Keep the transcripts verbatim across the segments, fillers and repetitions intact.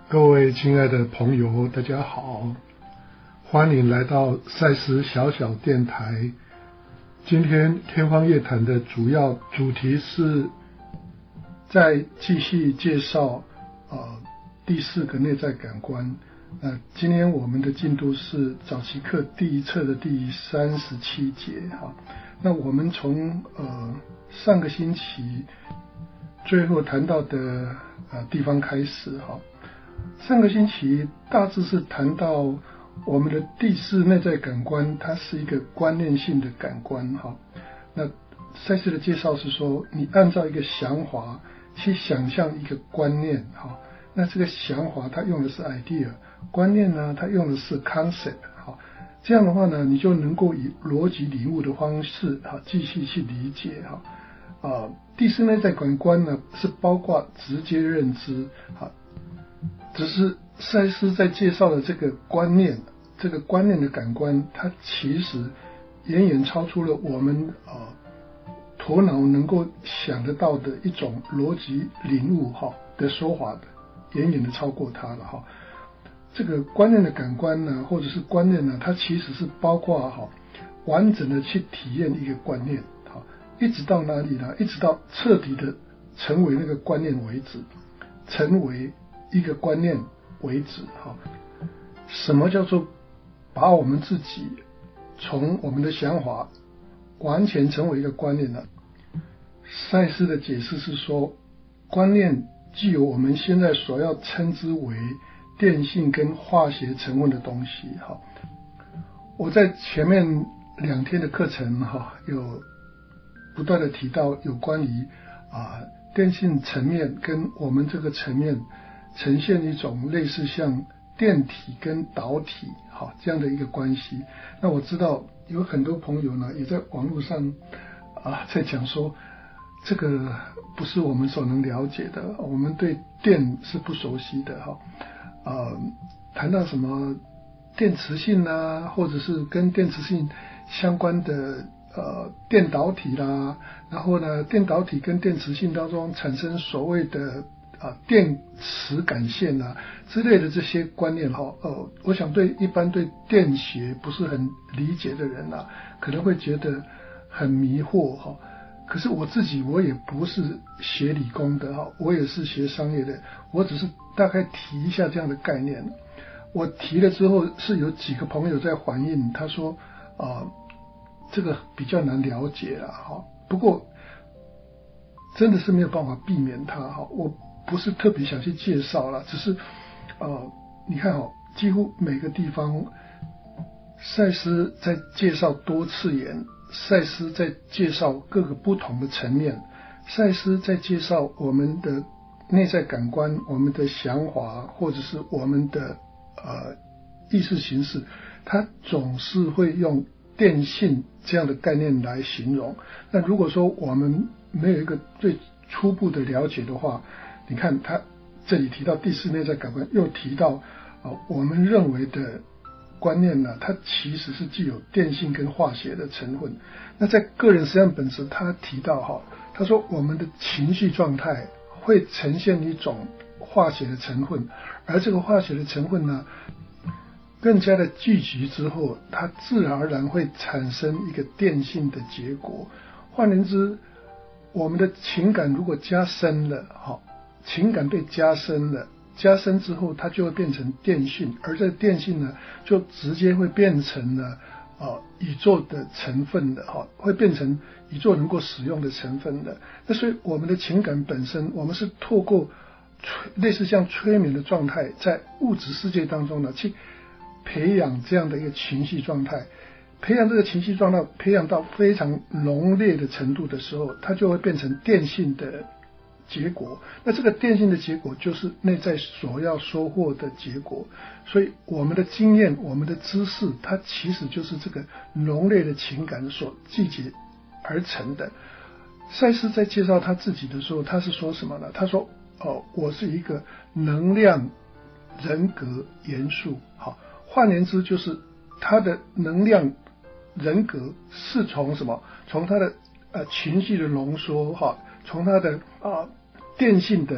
各位亲爱的朋友，大家好，欢迎来到赛斯小小电台。今天天方夜谭的主要主题是在继续介绍呃第四个内在感官。呃，今天我们的进度是早期课第一册的第三十七节哈。那我们从呃上个星期最后谈到的呃地方开始哈。上个星期大致是谈到我们的第四内在感官，它是一个观念性的感官哈。那赛斯的介绍是说，你按照一个想法去想象一个观念哈，那这个想法它用的是 idea， 观念呢它用的是 concept 哈。这样的话呢，你就能够以逻辑领悟的方式哈继续去理解哈。啊，第四内在感官呢是包括直接认知哈。只是赛斯在介绍的这个观念，这个观念的感官，它其实远远超出了我们呃头脑能够想得到的一种逻辑领悟哈的说法的，远远的超过它了哈。这个观念的感官呢，或者是观念呢，它其实是包括哈完整的去体验一个观念哈，一直到哪里呢？一直到彻底的成为那个观念为止，成为一个观念为止哈。什么叫做把我们自己从我们的想法完全成为一个观念呢？赛斯的解释是说，观念具有我们现在所要称之为电性跟化学成分的东西哈。我在前面两天的课程哈，有不断的提到有关于啊电性层面跟我们这个层面呈现一种类似像电体跟导体好这样的一个关系。那我知道有很多朋友呢也在网络上啊在讲说，这个不是我们所能了解的，我们对电是不熟悉的哈。呃，谈到什么电磁性啊，或者是跟电磁性相关的呃电导体啦，然后呢电导体跟电磁性当中产生所谓的啊，电磁感线啊之类的这些观念哈，呃，我想对一般对电学不是很理解的人啊，可能会觉得很迷惑哈。可是我自己我也不是学理工的哈，我也是学商业的，我只是大概提一下这样的概念。我提了之后是有几个朋友在反映，他说啊、呃，这个比较难了解了哈。不过真的是没有办法避免它哈，我不是特别想去介绍了，只是呃，你看哦，几乎每个地方赛斯在介绍多次元，赛斯在介绍各个不同的层面，赛斯在介绍我们的内在感官，我们的想法，或者是我们的呃意识形式，它总是会用电性这样的概念来形容。那如果说我们没有一个最初步的了解的话，你看他这里提到第四内在感官，又提到、呃、我们认为的观念呢，它其实是具有电性跟化学的成分。那在个人实相本质，他提到哈，他说我们的情绪状态会呈现一种化学的成分，而这个化学的成分呢，更加的聚集之后，它自然而然会产生一个电性的结果。换言之，我们的情感如果加深了哈，情感被加深了，加深之后它就会变成电性，而这个电性呢，就直接会变成了呃宇宙的成分的哈，会变成宇宙能够使用的成分的。那所以我们的情感本身，我们是透过类似像催眠的状态，在物质世界当中呢，去培养这样的一个情绪状态。培养这个情绪状态，培养到非常浓烈的程度的时候，它就会变成电性的结果。那这个电性的结果就是内在所要收获的结果。所以我们的经验，我们的知识，它其实就是这个浓烈的情感所聚集而成的。赛斯在介绍他自己的时候，他是说什么呢？他说哦，我是一个能量人格元素。好，换言之就是他的能量人格是从什么？从他的呃情绪的浓缩哈，从他的啊、呃、电性的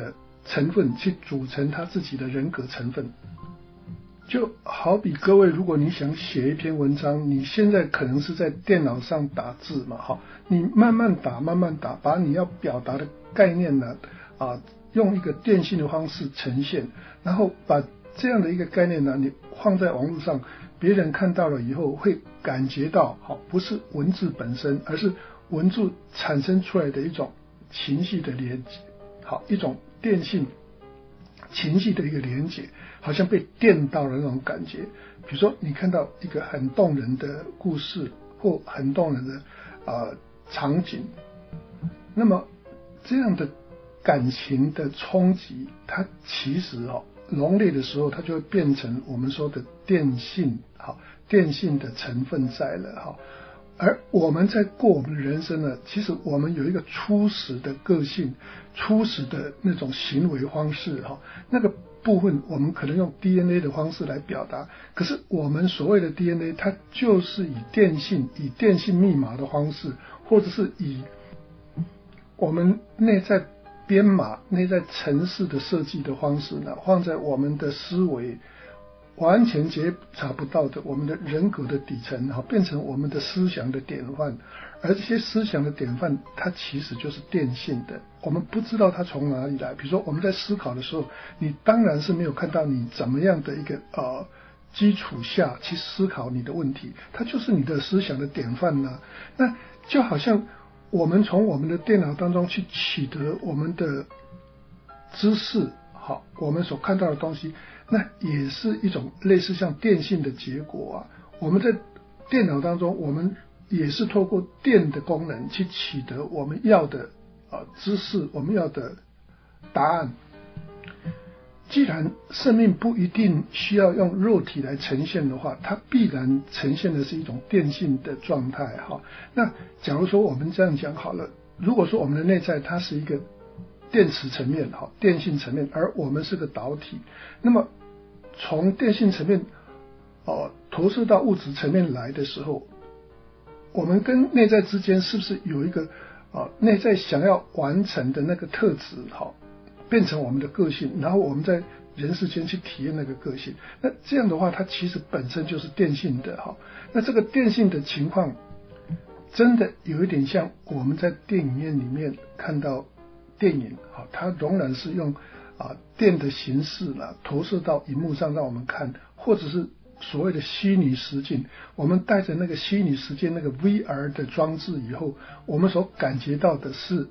成分去组成他自己的人格成分。就好比各位，如果你想写一篇文章，你现在可能是在电脑上打字嘛，哈，你慢慢打，慢慢打，把你要表达的概念呢，啊，用一个电信的方式呈现，然后把这样的一个概念呢，你放在网络上，别人看到了以后会感觉到，好，不是文字本身，而是文字产生出来的一种情绪的连接，好，一种电信情绪的一个连接，好像被电到了那种感觉。比如说你看到一个很动人的故事或很动人的呃场景，那么这样的感情的冲击，它其实哦浓烈的时候，它就会变成我们说的电信，好，电信的成分在了哈。而我们在过我们的人生呢，其实我们有一个初始的个性，初始的那种行为方式哈，那个部分我们可能用 D N A 的方式来表达，可是我们所谓的 D N A， 它就是以电信、以电信密码的方式，或者是以我们内在编码、内在程式的设计的方式呢，放在我们的思维完全觉察不到的我们的人格的底层，变成我们的思想的典范。而这些思想的典范，它其实就是电信的，我们不知道它从哪里来。比如说我们在思考的时候，你当然是没有看到你怎么样的一个呃基础下去思考你的问题，它就是你的思想的典范呢。那就好像我们从我们的电脑当中去取得我们的知识，好，我们所看到的东西，那也是一种类似像电信的结果啊。我们在电脑当中，我们也是透过电的功能去取得我们要的呃知识，我们要的答案。既然生命不一定需要用肉体来呈现的话，它必然呈现的是一种电信的状态哈。那假如说我们这样讲好了，如果说我们的内在它是一个电磁层面哈，电信层面，而我们是个导体，那么从电信层面哦投射到物质层面来的时候，我们跟内在之间是不是有一个啊内在想要完成的那个特质哈？变成我们的个性，然后我们在人世间去体验那个个性，那这样的话它其实本身就是电信的哈。那这个电信的情况真的有一点像我们在电影院里面看到电影，它仍然是用啊电的形式啦投射到荧幕上让我们看，或者是所谓的虚拟实境，我们带着那个虚拟实境那个 V R 的装置以后，我们所感觉到的是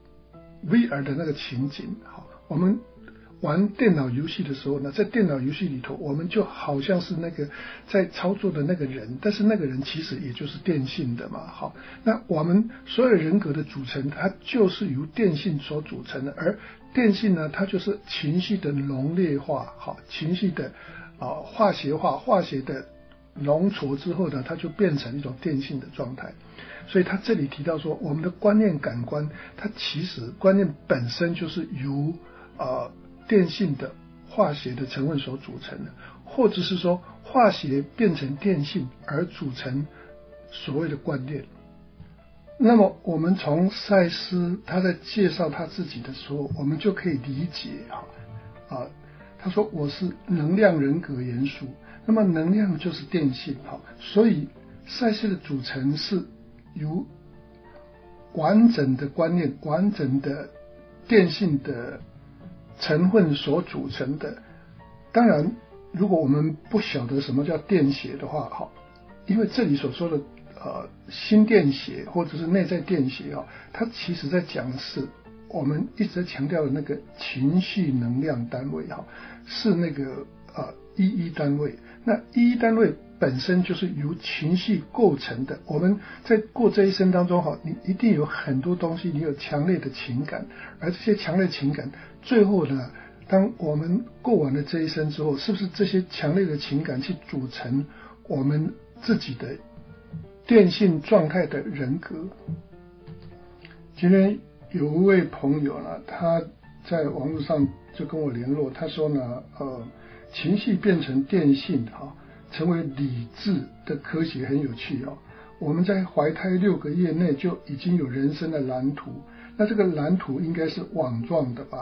V R 的那个情景。好，我们玩电脑游戏的时候呢，在电脑游戏里头，我们就好像是那个在操作的那个人，但是那个人其实也就是电信的嘛。好，那我们所有人格的组成，它就是由电信所组成的，而电信呢，它就是情绪的浓烈化，好，情绪的啊、呃、化学化，化学的浓稠之后呢，它就变成一种电信的状态。所以他这里提到说，我们的观念感官，它其实观念本身就是由呃电信的化学的成分所组成的，或者是说化学变成电信而组成所谓的观念。那么我们从赛斯他在介绍他自己的时候，我们就可以理解啊啊，他说我是能量人格元素，那么能量就是电信，好，所以赛斯的组成是由完整的观念、完整的电信的成分所组成的。当然，如果我们不晓得什么叫电学的话，好，因为这里所说的呃心电学或者是内在电学啊，它其实在讲的是我们一直在强调的那个情绪能量单位哈，是那个呃一一单位。那一一单位本身就是由情绪构成的。我们在过这一生当中哈，你一定有很多东西，你有强烈的情感，而这些强烈情感，最后呢，当我们过完了这一生之后，是不是这些强烈的情感去组成我们自己的电信状态的人格？今天有一位朋友呢，他在网络上就跟我联络，他说呢，呃，情绪变成电信哈。成为理智的科学很有趣哦。我们在怀胎六个月内就已经有人生的蓝图，那这个蓝图应该是网状的吧？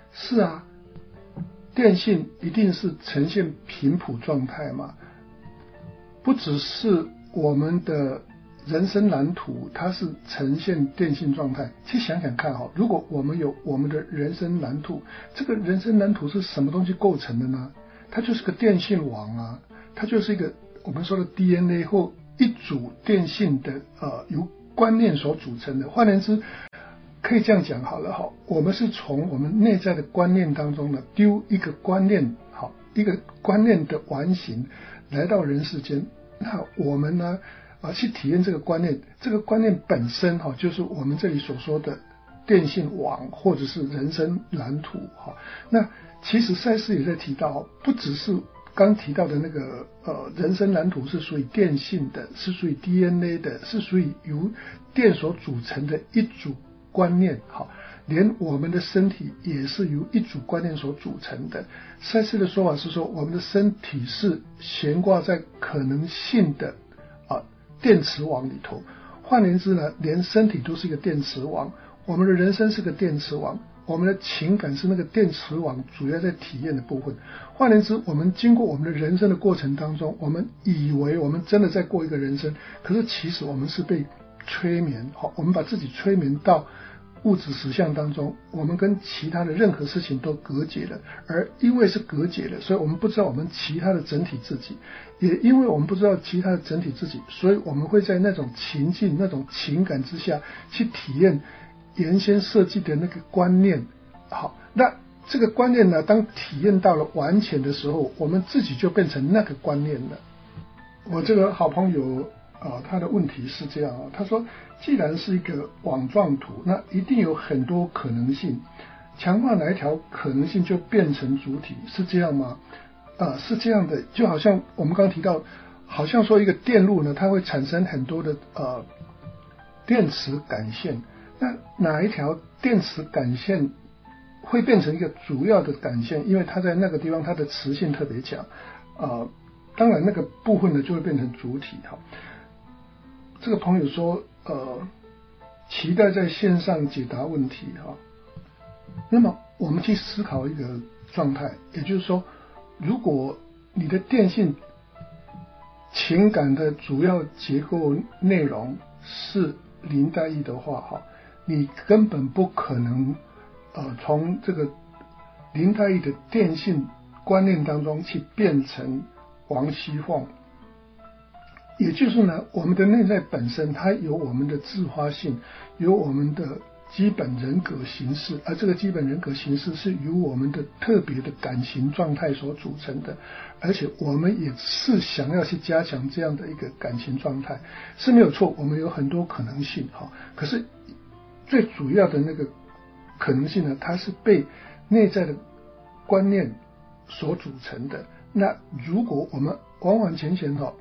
是啊，电信一定是呈现频谱状态嘛，不只是我们的人生蓝图它是呈现电信状态。去想想看哈，如果我们有我们的人生蓝图，这个人生蓝图是什么东西构成的呢？它就是个电信网啊，它就是一个我们说的 D N A 或一组电信的呃由观念所组成的。换言之，可以这样讲好了哈，我们是从我们内在的观念当中呢丢一个观念，好，一个观念的完形来到人世间。那我们呢啊去体验这个观念，这个观念本身哈，就是我们这里所说的电信网或者是人生蓝图哈。那其实赛斯也在提到，不只是刚提到的那个呃人生蓝图是属于电信的，是属于 D N A 的，是属于由电所组成的一组观念，好，连我们的身体也是由一组观念所组成的。赛斯的说法是说，我们的身体是悬挂在可能性的啊电磁网里头。换言之呢，连身体都是一个电磁网，我们的人生是个电磁网，我们的情感是那个电磁网主要在体验的部分。换言之，我们经过我们的人生的过程当中，我们以为我们真的在过一个人生，可是其实我们是被催眠，好，我们把自己催眠到物质实相当中，我们跟其他的任何事情都隔绝了，而因为是隔绝了，所以我们不知道我们其他的整体自己，也因为我们不知道其他的整体自己，所以我们会在那种情境、那种情感之下去体验原先设计的那个观念。好，那这个观念呢，当体验到了完全的时候，我们自己就变成那个观念了。我这个好朋友啊，他的问题是这样啊，他说，既然是一个网状图，那一定有很多可能性，强化哪一条可能性就变成主体，是这样吗？啊，是这样的，就好像我们刚刚提到，好像说一个电路呢，它会产生很多的呃电磁感线，那哪一条电磁感线会变成一个主要的感线？因为它在那个地方它的磁性特别强，啊，当然那个部分呢就会变成主体哈。这个朋友说，呃，期待在线上解答问题哈。那么我们去思考一个状态，也就是说，如果你的电信情感的主要结构内容是零带一的话哈，你根本不可能呃从这个零带一的电信观念当中去变成王熙凤。也就是呢，我们的内在本身它有我们的自发性，有我们的基本人格形式，而这个基本人格形式是由我们的特别的感情状态所组成的，而且我们也是想要去加强这样的一个感情状态，是没有错，我们有很多可能性哈。可是最主要的那个可能性呢，它是被内在的观念所组成的。那如果我们完完全全哈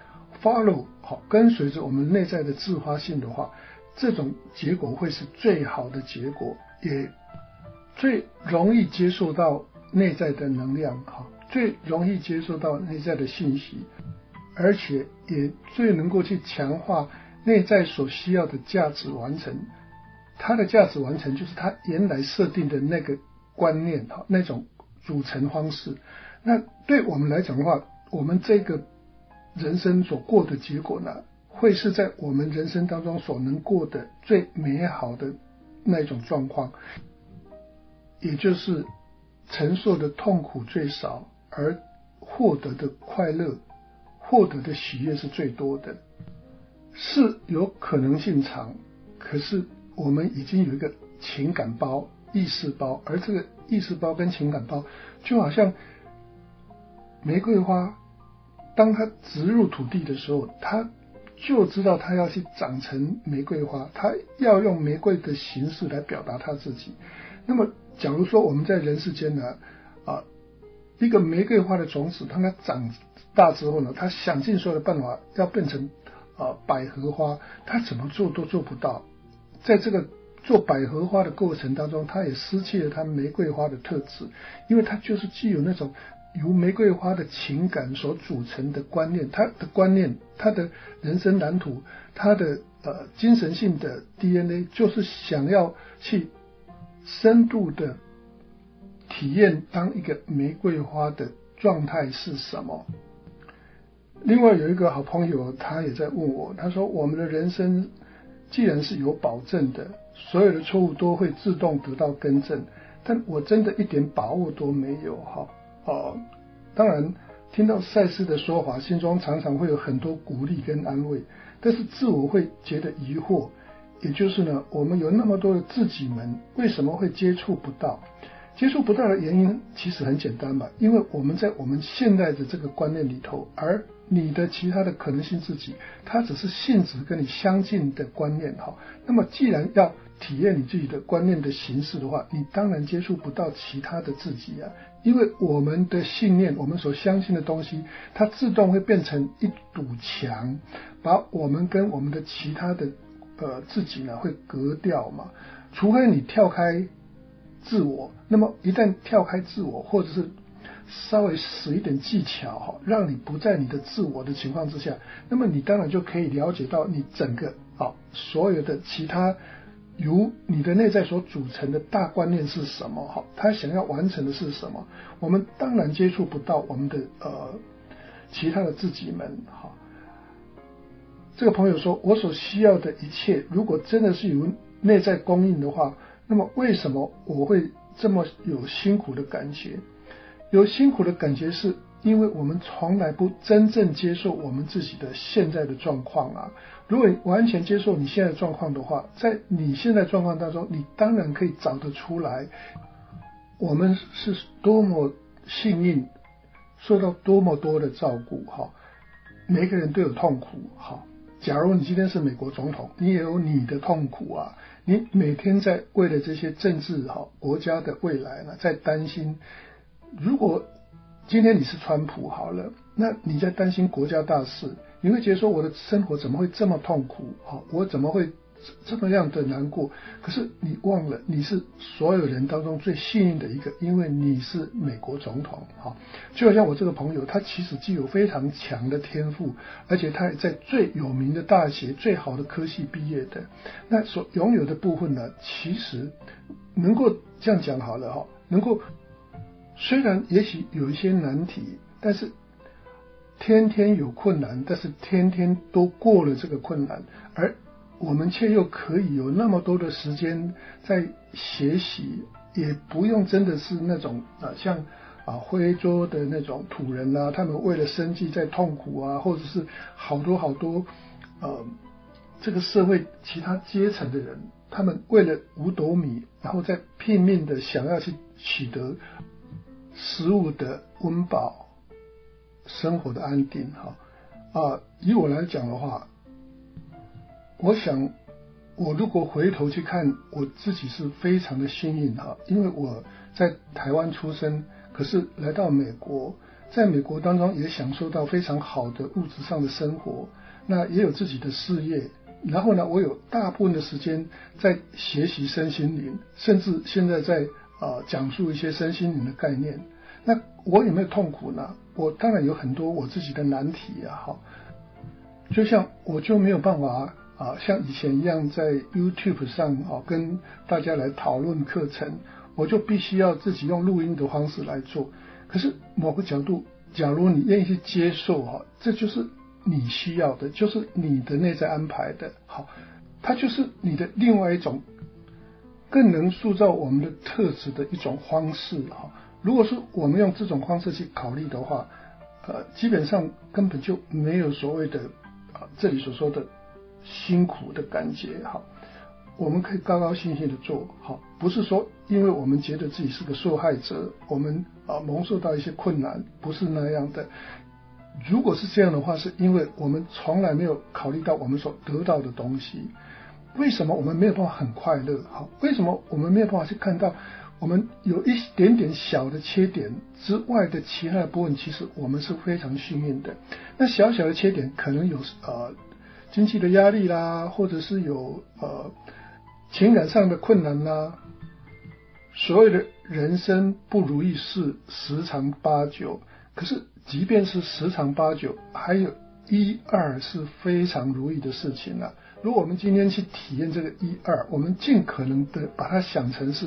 follow 好跟随着我们内在的自发性的话，这种结果会是最好的结果，也最容易接受到内在的能量，好，最容易接受到内在的信息，而且也最能够去强化内在所需要的价值完成。它的价值完成就是它原来设定的那个观念，好，那种组成方式。那对我们来讲的话，我们这个人生所过的结果呢，会是在我们人生当中所能过的最美好的那种状况，也就是承受的痛苦最少，而获得的快乐、获得的喜悦是最多的。是有可能性长，可是我们已经有一个情感包、意识包，而这个意识包跟情感包就好像玫瑰花，当它植入土地的时候，它就知道它要去长成玫瑰花，它要用玫瑰的形式来表达它自己。那么假如说我们在人世间呢，啊，一个玫瑰花的种子，当它长大之后呢，它想尽所有的办法要变成啊百合花，它怎么做都做不到。在这个做百合花的过程当中，它也失去了它玫瑰花的特质，因为它就是具有那种由玫瑰花的情感所组成的观念，它的观念，它的人生蓝图，它的呃精神性的 D N A， 就是想要去深度的体验当一个玫瑰花的状态是什么。另外有一个好朋友，他也在问我，他说我们的人生既然是有保证的，所有的错误都会自动得到更正，但我真的一点把握都没有哈。呃，当然听到赛斯的说法，心中常常会有很多鼓励跟安慰，但是自我会觉得疑惑，也就是呢，我们有那么多的自己们，为什么会接触不到？接触不到的原因其实很简单嘛，因为我们在我们现在的这个观念里头，而你的其他的可能性自己，它只是性质跟你相近的观念哈。那么既然要体验你自己的观念的形式的话，你当然接触不到其他的自己啊，因为我们的信念，我们所相信的东西，它自动会变成一堵墙，把我们跟我们的其他的呃自己呢会隔掉嘛。除非你跳开自我，那么一旦跳开自我，或者是稍微使一点技巧哈，让你不在你的自我的情况之下，那么你当然就可以了解到你整个啊所有的其他由你的内在所组成的大观念是什么哈，他想要完成的是什么。我们当然接触不到我们的呃其他的自己们哈。这个朋友说，我所需要的一切，如果真的是由内在供应的话，那么为什么我会这么有辛苦的感觉？有辛苦的感觉是因为我们从来不真正接受我们自己的现在的状况啊。如果你完全接受你现在的状况的话，在你现在状况当中，你当然可以找得出来我们是多么幸运，受到多么多的照顾哈。每个人都有痛苦哈。假如你今天是美国总统，你也有你的痛苦啊，你每天在为了这些政治哈国家的未来呢在担心。如果今天你是川普好了，那你在担心国家大事，你会觉得说我的生活怎么会这么痛苦哈，我怎么会这么样的难过？可是你忘了，你是所有人当中最幸运的一个，因为你是美国总统哈。就好像我这个朋友，他其实具有非常强的天赋，而且他也在最有名的大学、最好的科系毕业的，那所拥有的部分呢，其实能够这样讲好了哈，能够虽然也许有一些难题，但是天天有困难，但是天天都过了这个困难，而我们却又可以有那么多的时间在学习，也不用真的是那种啊像啊非洲的那种土人啊，他们为了生计在痛苦啊，或者是好多好多呃这个社会其他阶层的人，他们为了五斗米，然后再拼命的想要去取得食物的温饱，生活的安定哈啊，以我来讲的话，我想我如果回头去看我自己是非常的幸运哈，因为我在台湾出生，可是来到美国，在美国当中也享受到非常好的物质上的生活，那也有自己的事业，然后呢，我有大部分的时间在学习身心灵，甚至现在在啊讲述一些身心灵的概念。那我有没有痛苦呢？我当然有很多我自己的难题啊，哈，就像我就没有办法啊，像以前一样在 YouTube 上啊跟大家来讨论课程，我就必须要自己用录音的方式来做。可是某个角度，假如你愿意去接受哈，这就是你需要的，就是你的内在安排的，好，它就是你的另外一种更能塑造我们的特质的一种方式哈。如果是我们用这种方式去考虑的话，呃，基本上根本就没有所谓的啊、呃、这里所说的辛苦的感觉哈。我们可以高高兴兴的做好，不是说因为我们觉得自己是个受害者，我们啊、呃、蒙受到一些困难，不是那样的。如果是这样的话，是因为我们从来没有考虑到我们所得到的东西。为什么我们没有办法很快乐？好，为什么我们没有办法去看到我们有一点点小的缺点之外的其他的部分，其实我们是非常幸运的。那小小的缺点可能有呃经济的压力啦，或者是有呃情感上的困难啦。所有的人生不如意事十常八九，可是即便是十常八九，还有一二是非常如意的事情啊。如果我们今天去体验这个一二，我们尽可能的把它想成是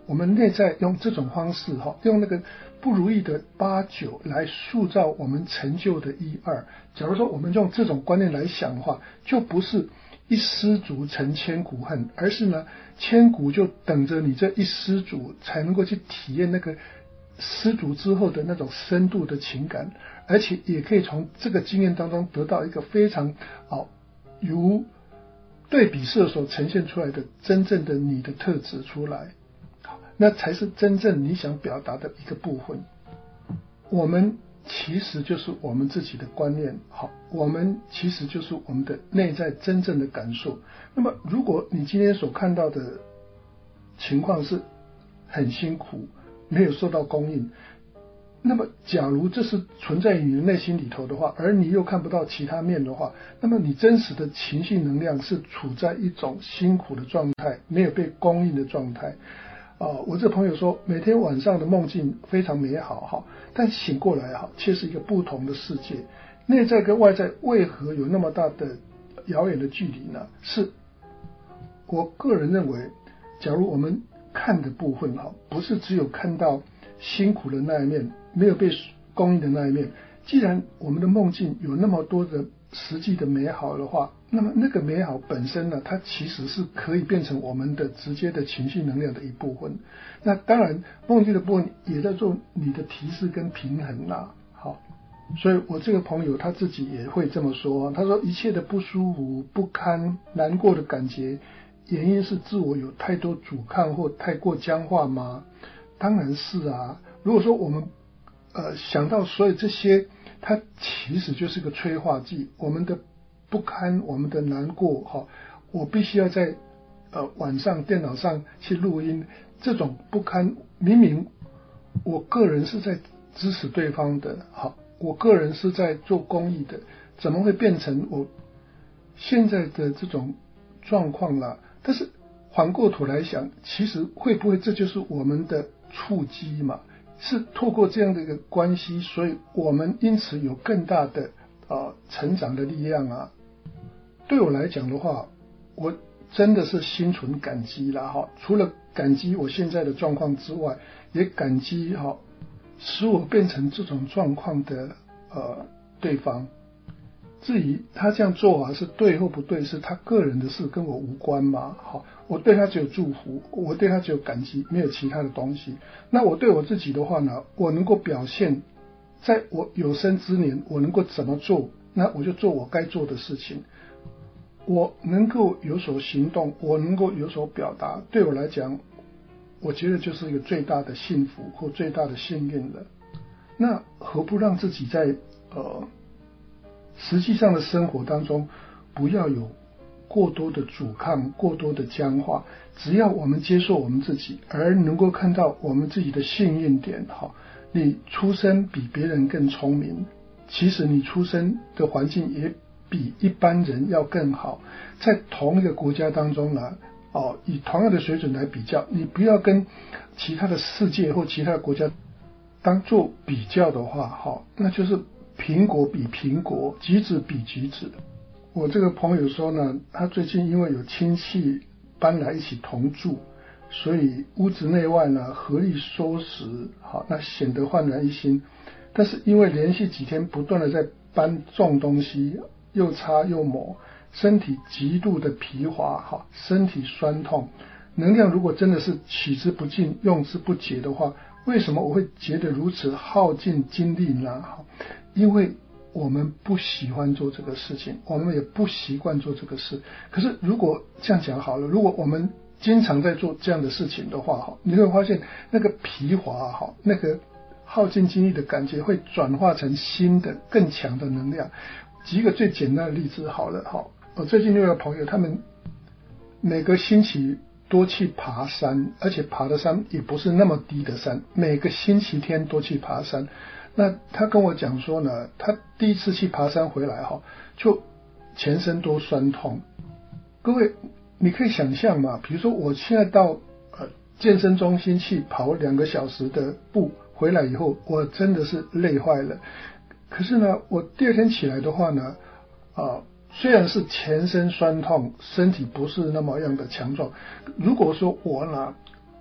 我们内在用这种方式哈，用那个不如意的八九来塑造我们成就的一二。假如说我们用这种观念来想的话，就不是一失足成千古恨，而是呢，千古就等着你这一失足才能够去体验那个失足之后的那种深度的情感，而且也可以从这个经验当中得到一个非常好如对比色所呈现出来的真正的你的特质出来，那才是真正你想表达的一个部分。我们其实就是我们自己的观念，好，我们其实就是我们的内在真正的感受。那么如果你今天所看到的情况是很辛苦，没有受到供应，那么假如这是存在于你的内心里头的话，而你又看不到其他面的话，那么你真实的情绪能量是处在一种辛苦的状态，没有被供应的状态。呃，我这朋友说，每天晚上的梦境非常美好哈，但醒过来哈，却是一个不同的世界。内在跟外在为何有那么大的遥远的距离呢？是我个人认为，假如我们看的部分哈，不是只有看到辛苦的那一面，没有被供应的那一面。既然我们的梦境有那么多的实际的美好的话，那么那个美好本身呢，它其实是可以变成我们的直接的情绪能量的一部分。那当然，梦境的部分也在做你的提示跟平衡啦。好，所以我这个朋友他自己也会这么说，他说一切的不舒服、不堪、难过的感觉，原因是自我有太多阻抗或太过僵化吗？当然是啊。如果说我们呃想到所有这些，它其实就是个催化剂。我们的不堪，我们的难过，哈，我必须要在呃晚上电脑上去录音。这种不堪，明明我个人是在支持对方的，好，我个人是在做公益的，怎么会变成我现在的这种状况啦？但是反过头来想，其实会不会这就是我们的触机嘛？是透过这样的一个关系，所以我们因此有更大的呃成长的力量啊。对我来讲的话，我真的是心存感激啦哈。除了感激我现在的状况之外，也感激哈使我变成这种状况的呃对方。至于他这样做啊是对或不对，是他个人的事，跟我无关嘛。好，我对他只有祝福，我对他只有感激，没有其他的东西。那我对我自己的话呢，我能够表现，在我有生之年我能够怎么做，那我就做我该做的事情。我能够有所行动，我能够有所表达，对我来讲，我觉得就是一个最大的幸福或最大的幸运了。那何不让自己在呃实际上的生活当中不要有过多的阻抗，过多的僵化。只要我们接受我们自己，而能够看到我们自己的幸运点，好，你出生比别人更聪明，其实你出生的环境也比一般人要更好。在同一个国家当中呢，哦，以同样的水准来比较，你不要跟其他的世界或其他的国家当做比较的话，好，那就是苹果比苹果，橘子比橘子。我这个朋友说呢，他最近因为有亲戚搬来一起同住，所以屋子内外呢合力收拾，好，那显得焕然一新。但是因为连续几天不断的在搬重东西，又擦又抹，身体极度的疲乏，好，身体酸痛，能量如果真的是取之不尽，用之不竭的话，为什么我会觉得如此耗尽精力呢？因为我们不喜欢做这个事情，我们也不习惯做这个事。可是如果这样讲好了，如果我们经常在做这样的事情的话，你会发现那个疲乏，那个耗尽精力的感觉会转化成新的更强的能量。举一个最简单的例子好了，我最近有个朋友，他们每个星期多去爬山，而且爬的山也不是那么低的山，每个星期天多去爬山。那他跟我讲说呢，他第一次去爬山回来哈，就全身都酸痛。各位，你可以想象嘛，比如说我现在到呃健身中心去跑两个小时的步，回来以后我真的是累坏了。可是呢，我第二天起来的话呢，啊、呃，虽然是全身酸痛，身体不是那么样的强壮。如果说我呢，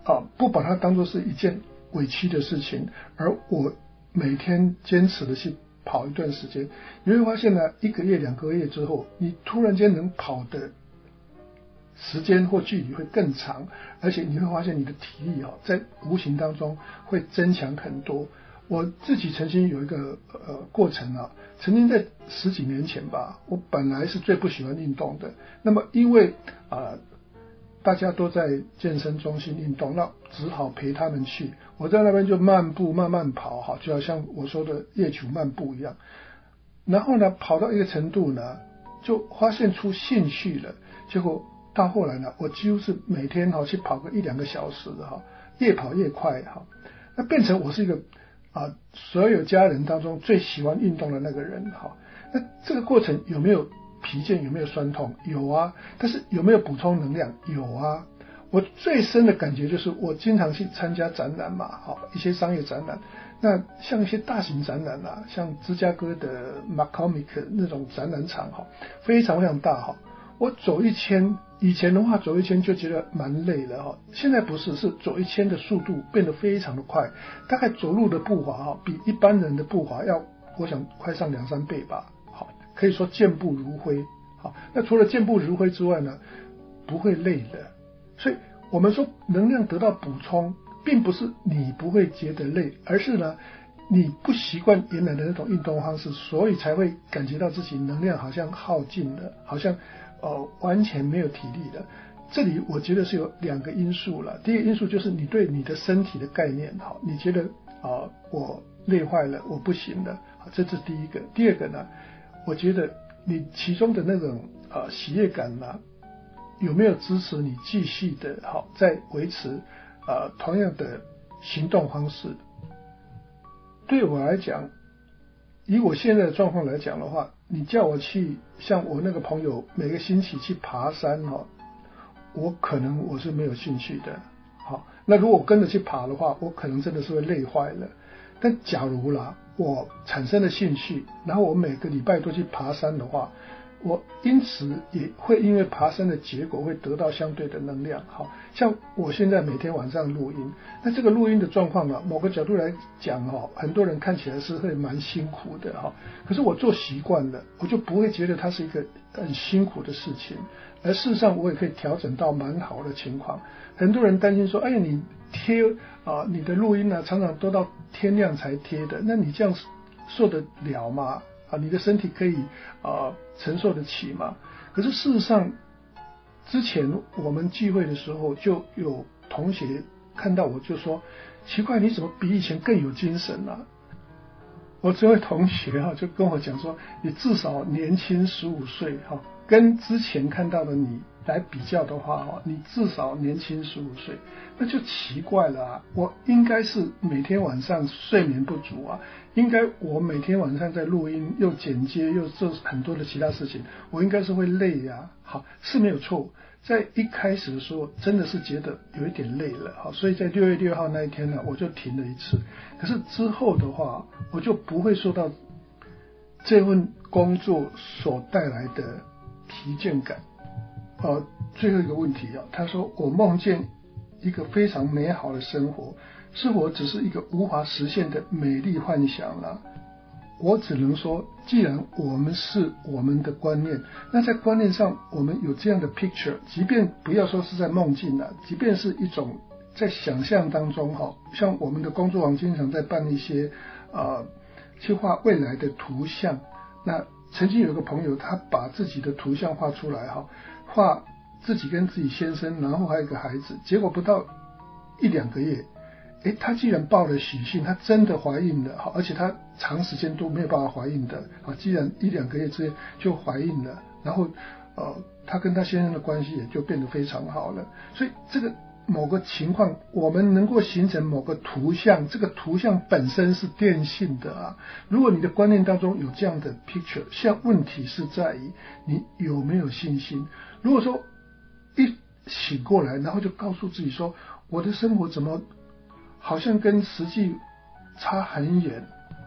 啊，不把它当作是一件委屈的事情，而我每天坚持的去跑一段时间，你会发现呢，一个月两个月之后，你突然间能跑的时间或距离会更长，而且你会发现你的体力啊，在无形当中会增强很多。我自己曾经有一个呃过程啊，曾经在十几年前吧，我本来是最不喜欢运动的，那么因为啊、呃、大家都在健身中心运动，那只好陪他们去，我在那边就漫步慢慢跑哈，就好像我说的夜球漫步一样。然后呢，跑到一个程度呢，就发现出兴趣了，结果到后来呢，我几乎是每天哈去跑个一两个小时的哈，越跑越快哈，那变成我是一个啊所有家人当中最喜欢运动的那个人哈。那这个过程有没有疲倦，有没有酸痛？有啊。但是有没有补充能量？有啊。我最深的感觉就是我经常去参加展览嘛，哈，一些商业展览。那像一些大型展览啊，像芝加哥的 McCormick 那种展览场哈，非常非常大哈。我走一圈，以前的话走一圈就觉得蛮累的哈，现在不是，是走一圈的速度变得非常的快，大概走路的步伐哈，比一般人的步伐要，我想快上两三倍吧。好，可以说健步如飞。好，那除了健步如飞之外呢，不会累的。所以我们说能量得到补充，并不是你不会觉得累，而是呢你不习惯原来的那种运动方式，所以才会感觉到自己能量好像耗尽了，好像呃完全没有体力了。这里我觉得是有两个因素了。第一个因素就是你对你的身体的概念，好，你觉得啊、呃、我累坏了，我不行了，好，这是第一个。第二个呢，我觉得你其中的那种呃喜悦感呢，有没有支持你继续的好再维持呃同样的行动方式？对我来讲，以我现在的状况来讲的话，你叫我去像我那个朋友每个星期去爬山哈，我可能我是没有兴趣的。好，那如果跟着去爬的话，我可能真的是会累坏了。但假如啦，我产生了兴趣，然后我每个礼拜都去爬山的话，我因此也会因为爬山的结果会得到相对的能量。好，像我现在每天晚上录音，那这个录音的状况呢，某个角度来讲哈，很多人看起来是会蛮辛苦的哈，可是我做习惯了，我就不会觉得它是一个很辛苦的事情，而事实上我也可以调整到蛮好的情况。很多人担心说，哎呀，你贴啊、呃，你的录音呢、啊，常常都到天亮才贴的，那你这样受得了吗？啊，你的身体可以啊、呃、承受得起吗？可是事实上，之前我们聚会的时候，就有同学看到我就说，奇怪，你怎么比以前更有精神啊？我这位同学哈、啊、就跟我讲说，你至少年轻十五岁哈，跟之前看到的你来比较的话哈，你至少年轻十五岁，那就奇怪了啊！我应该是每天晚上睡眠不足啊，应该我每天晚上在录音又剪接又做很多的其他事情，我应该是会累呀、啊。好，是没有错，在一开始的时候真的是觉得有一点累了，好，所以在六月六号那一天呢，我就停了一次。可是之后的话，我就不会受到这份工作所带来的疲倦感。呃，最后一个问题啊，他说我梦见一个非常美好的生活，是否只是一个无法实现的美丽幻想呢？我只能说，既然我们是我们的观念，那在观念上我们有这样的 picture， 即便不要说是在梦境了，即便是一种在想象当中哈，像我们的工作坊经常在办一些呃去画未来的图像。那曾经有个朋友，他把自己的图像画出来哈，画自己跟自己先生，然后还有一个孩子，结果不到一两个月，诶，她既然报了喜讯，她真的怀孕了，而且她长时间都没有办法怀孕的，啊，既然一两个月之内就怀孕了，然后呃，她跟她先生的关系也就变得非常好了。所以这个某个情况，我们能够形成某个图像，这个图像本身是电性的啊。如果你的观念当中有这样的 picture， 像问题是在于你有没有信心。如果说一醒过来，然后就告诉自己说，我的生活怎么好像跟实际差很远，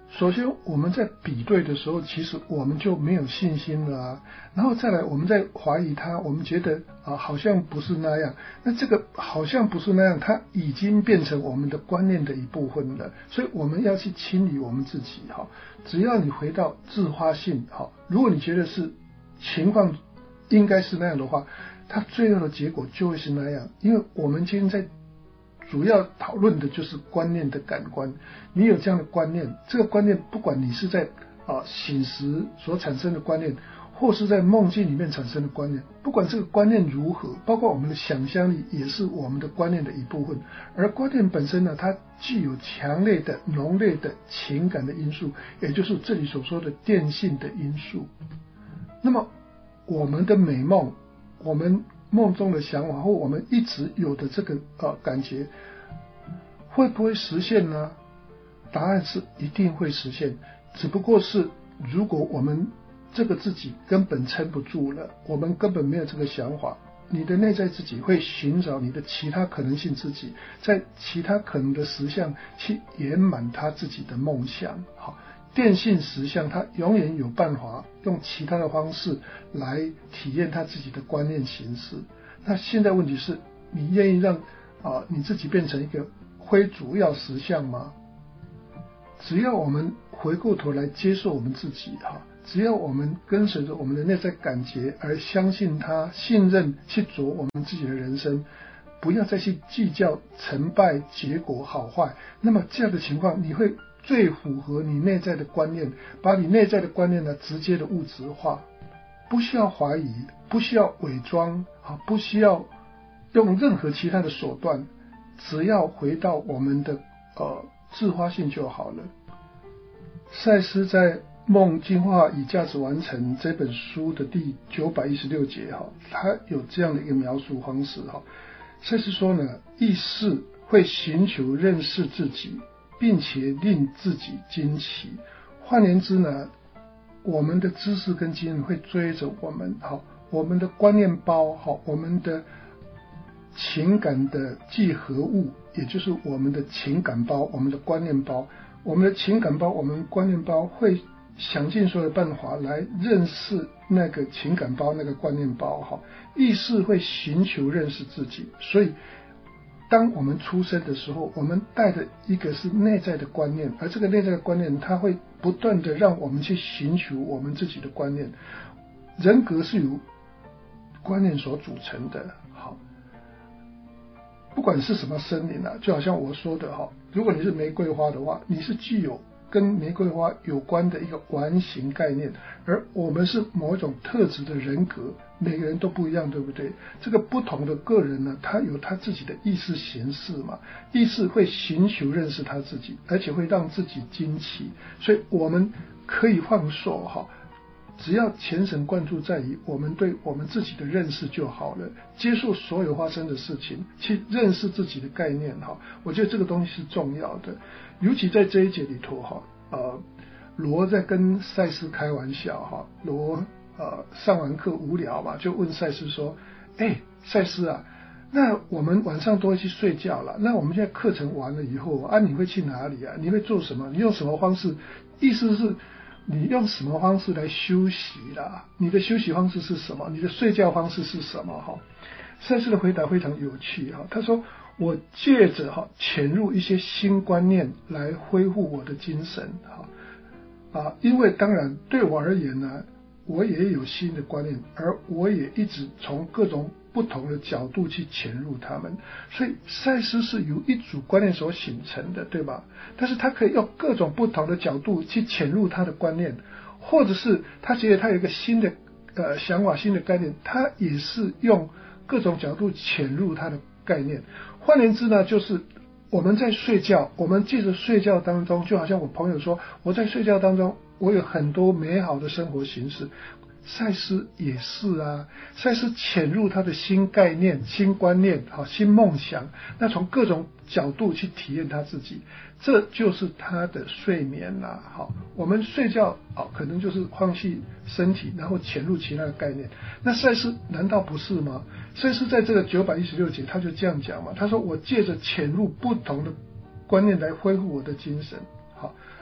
首先我们在比对的时候，其实我们就没有信心了啊。然后再来，我们在怀疑它，我们觉得啊，好像不是那样。那这个好像不是那样，它已经变成我们的观念的一部分了。所以我们要去清理我们自己哈。只要你回到自发性哈，如果你觉得是情况应该是那样的话，它最后的结果就会是那样。因为我们今天在主要讨论的就是观念的感官，你有这样的观念，这个观念不管你是在啊醒时所产生的观念，或是在梦境里面产生的观念，不管这个观念如何，包括我们的想象力也是我们的观念的一部分。而观念本身呢，它具有强烈的浓烈的情感的因素，也就是这里所说的电性的因素。那么我们的美梦，我们梦中的想法，或我们一直有的这个呃感觉，会不会实现呢？答案是一定会实现，只不过是如果我们这个自己根本撑不住了，我们根本没有这个想法，你的内在自己会寻找你的其他可能性自己，在其他可能的实相去圆满他自己的梦想。好，电信实相它永远有办法用其他的方式来体验他自己的观念形式。那现在问题是，你愿意让啊你自己变成一个非主要实相吗？只要我们回过头来接受我们自己哈，只要我们跟随着我们的内在感觉而相信他，信任去走我们自己的人生，不要再去计较成败结果好坏，那么这样的情况你会最符合你内在的观念，把你内在的观念呢直接的物质化，不需要怀疑，不需要伪装，不需要用任何其他的手段，只要回到我们的呃自发性就好了。赛斯在《梦进化与价值完成》这本书的第九百一十六节哈，他有这样的一个描述方式哈。赛斯说呢，意识会寻求认识自己，并且令自己惊奇。换言之呢，我们的知识跟经验会追着我们，好，我们的观念包，好，我们的情感的集合物，也就是我们的情感包，我们的观念包，我们的情感包，我们观念包会想尽所有办法来认识那个情感包，那个观念包，哈，意识会寻求认识自己。所以当我们出生的时候，我们带的一个是内在的观念，而这个内在的观念它会不断的让我们去寻求我们自己的观念。人格是由观念所组成的，好，不管是什么森林啊，就好像我说的哈，如果你是玫瑰花的话，你是具有跟玫瑰花有关的一个完形概念，而我们是某一种特质的人格，每个人都不一样，对不对？这个不同的个人呢，他有他自己的意识形式嘛，意识会寻求认识他自己，而且会让自己惊奇，所以我们可以放手哈，只要全神贯注在于我们对我们自己的认识就好了，接受所有发生的事情，去认识自己的概念哈。我觉得这个东西是重要的，尤其在这一节里头哈，呃，罗在跟赛斯开玩笑哈，罗呃上完课无聊嘛，就问赛斯说：“哎，赛斯啊，那我们晚上都会去睡觉了，那我们现在课程完了以后啊，你会去哪里啊？你会做什么？你用什么方式？意思是。”你用什么方式来休息啦？你的休息方式是什么？你的睡觉方式是什么？哈，赛斯的回答非常有趣哈。他说：“我借着哈潜入一些新观念来恢复我的精神哈啊，因为当然对我而言呢，我也有新的观念，而我也一直从各种不同的角度去潜入他们，所以赛斯是由一组观念所形成的，对吧？但是他可以用各种不同的角度去潜入他的观念，或者是他觉得他有一个新的呃想法、新的概念，他也是用各种角度潜入他的概念。换言之呢，就是我们在睡觉，我们借着睡觉当中，就好像我朋友说，我在睡觉当中，我有很多美好的生活形式。赛斯也是啊，赛斯潜入他的新概念、新观念、好新梦想，那从各种角度去体验他自己，这就是他的睡眠啦。好，我们睡觉好可能就是放弃身体，然后潜入其他的概念。那赛斯难道不是吗？赛斯在这个九百一十六节他就这样讲嘛，他说我借着潜入不同的观念来恢复我的精神。好，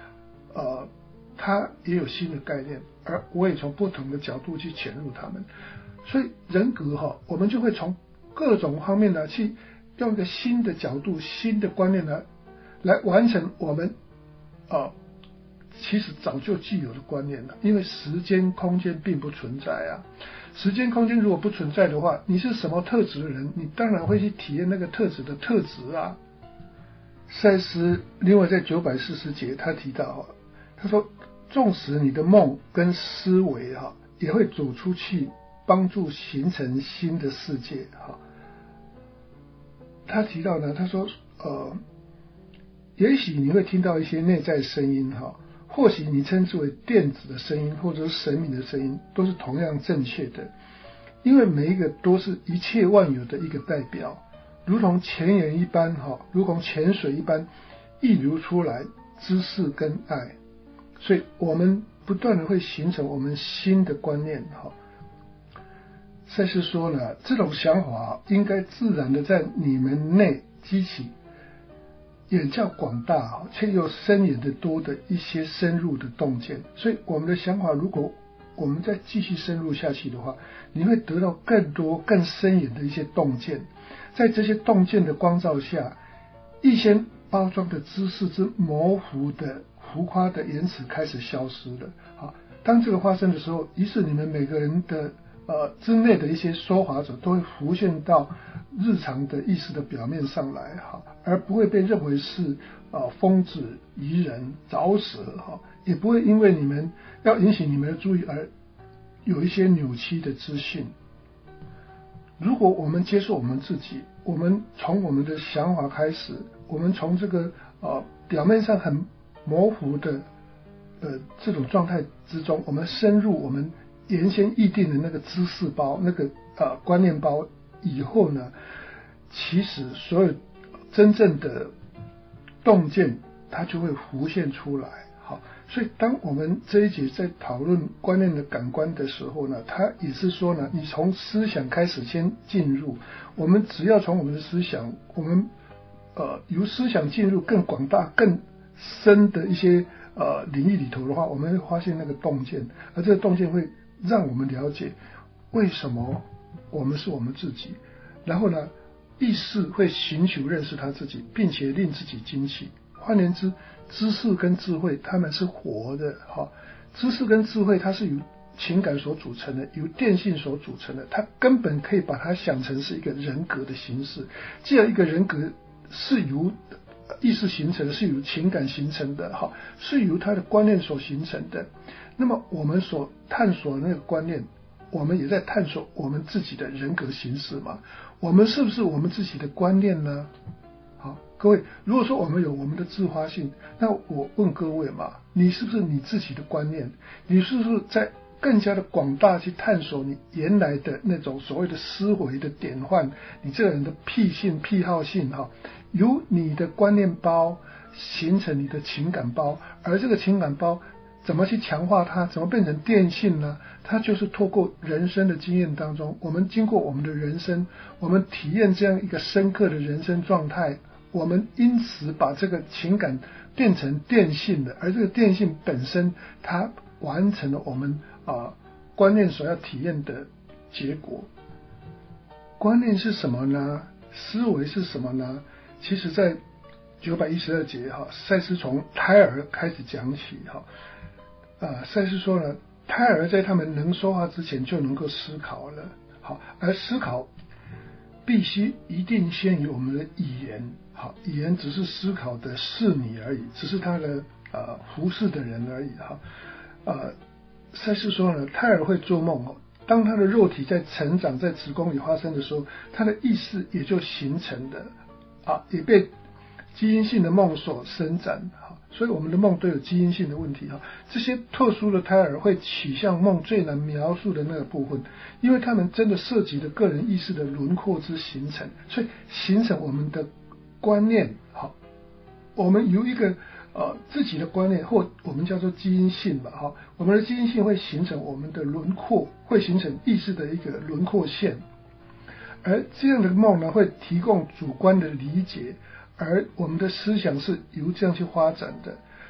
呃，他也有新的概念，而我也从不同的角度去潜入他们，所以人格哈，我们就会从各种方面呢去用一个新的角度、新的观念呢，来完成我们呃其实早就具有的观念了。因为时间空间并不存在啊，时间空间如果不存在的话，你是什么特质的人，你当然会去体验那个特质的特质啊。赛斯另外在九百四十节他提到，他说纵使你的梦跟思维哈也会走出去，帮助形成新的世界哈。他提到呢，他说呃，也许你会听到一些内在声音哈，或许你称之为电子的声音或者是神明的声音，都是同样正确的，因为每一个都是一切万有的一个代表，如同泉源一般哈，如同泉水一般溢流出来知识跟爱，所以我们不断的会形成我们新的观念哈。赛斯说呢，这种想法应该自然的在你们内激起也较广大却又深远的多的一些深入的洞见，所以我们的想法如果我们再继续深入下去的话，你会得到更多更深远的一些洞见，在这些洞见的光照下，预先包装的知识之模糊的浮夸的言辞开始消失了。好，当这个发生的时候，于是你们每个人的呃之内的一些说法者都会浮现到日常的意识的表面上来哈，而不会被认为是呃疯子、愚人、找死哈，也不会因为你们要引起你们的注意而有一些扭曲的资讯。如果我们接受我们自己，我们从我们的想法开始，我们从这个呃表面上很模糊的呃这种状态之中，我们深入我们原先预定的那个知识包、那个呃观念包以后呢，其实所有真正的洞见它就会浮现出来。好，所以当我们这一节在讨论观念的感官的时候呢，它也是说呢，你从思想开始先进入，我们只要从我们的思想，我们呃由思想进入更广大更深的一些呃领域里头的话，我们会发现那个洞见，而这个洞见会让我们了解为什么我们是我们自己，然后呢意识会寻求认识他自己，并且令自己惊奇。换言之，知识跟智慧它们是活的哈，知识跟智慧它是由情感所组成的，由电性所组成的，它根本可以把它想成是一个人格的形式。既然一个人格是由意识形成的，是由情感形成的哈，是由他的观念所形成的，那么我们所探索的那个观念，我们也在探索我们自己的人格形式嘛。我们是不是我们自己的观念呢？好，各位，如果说我们有我们的自发性，那我问各位嘛，你是不是你自己的观念？你是不是在更加的广大去探索你原来的那种所谓的思维的典范，你这个人的癖性、癖好性哈，由你的观念包形成你的情感包，而这个情感包怎么去强化它，怎么变成电性呢？它就是透过人生的经验当中，我们经过我们的人生，我们体验这样一个深刻的人生状态，我们因此把这个情感变成电性的，而这个电性本身它完成了我们啊、呃、观念所要体验的结果。观念是什么呢？思维是什么呢？其实在九百一十二节哈，赛斯从胎儿开始讲起哈。呃，赛斯说呢，胎儿在他们能说话之前就能够思考了，好，而思考必须一定先于我们的语言，好，语言只是思考的是你而已，只是他的呃服侍的人而已哈。呃，赛斯说呢，胎儿会做梦哦，当他的肉体在成长，在子宫里发生的时候，他的意识也就形成的啊，也被基因性的梦所伸展。所以我们的梦都有基因性的问题哈，这些特殊的胎儿会取向梦最难描述的那个部分，因为他们真的涉及了个人意识的轮廓之形成，所以形成我们的观念。好，我们由一个呃自己的观念，或我们叫做基因性吧，哈，我们的基因性会形成我们的轮廓，会形成意识的一个轮廓线，而这样的梦呢，会提供主观的理解。而我们的思想是由这样去发展的，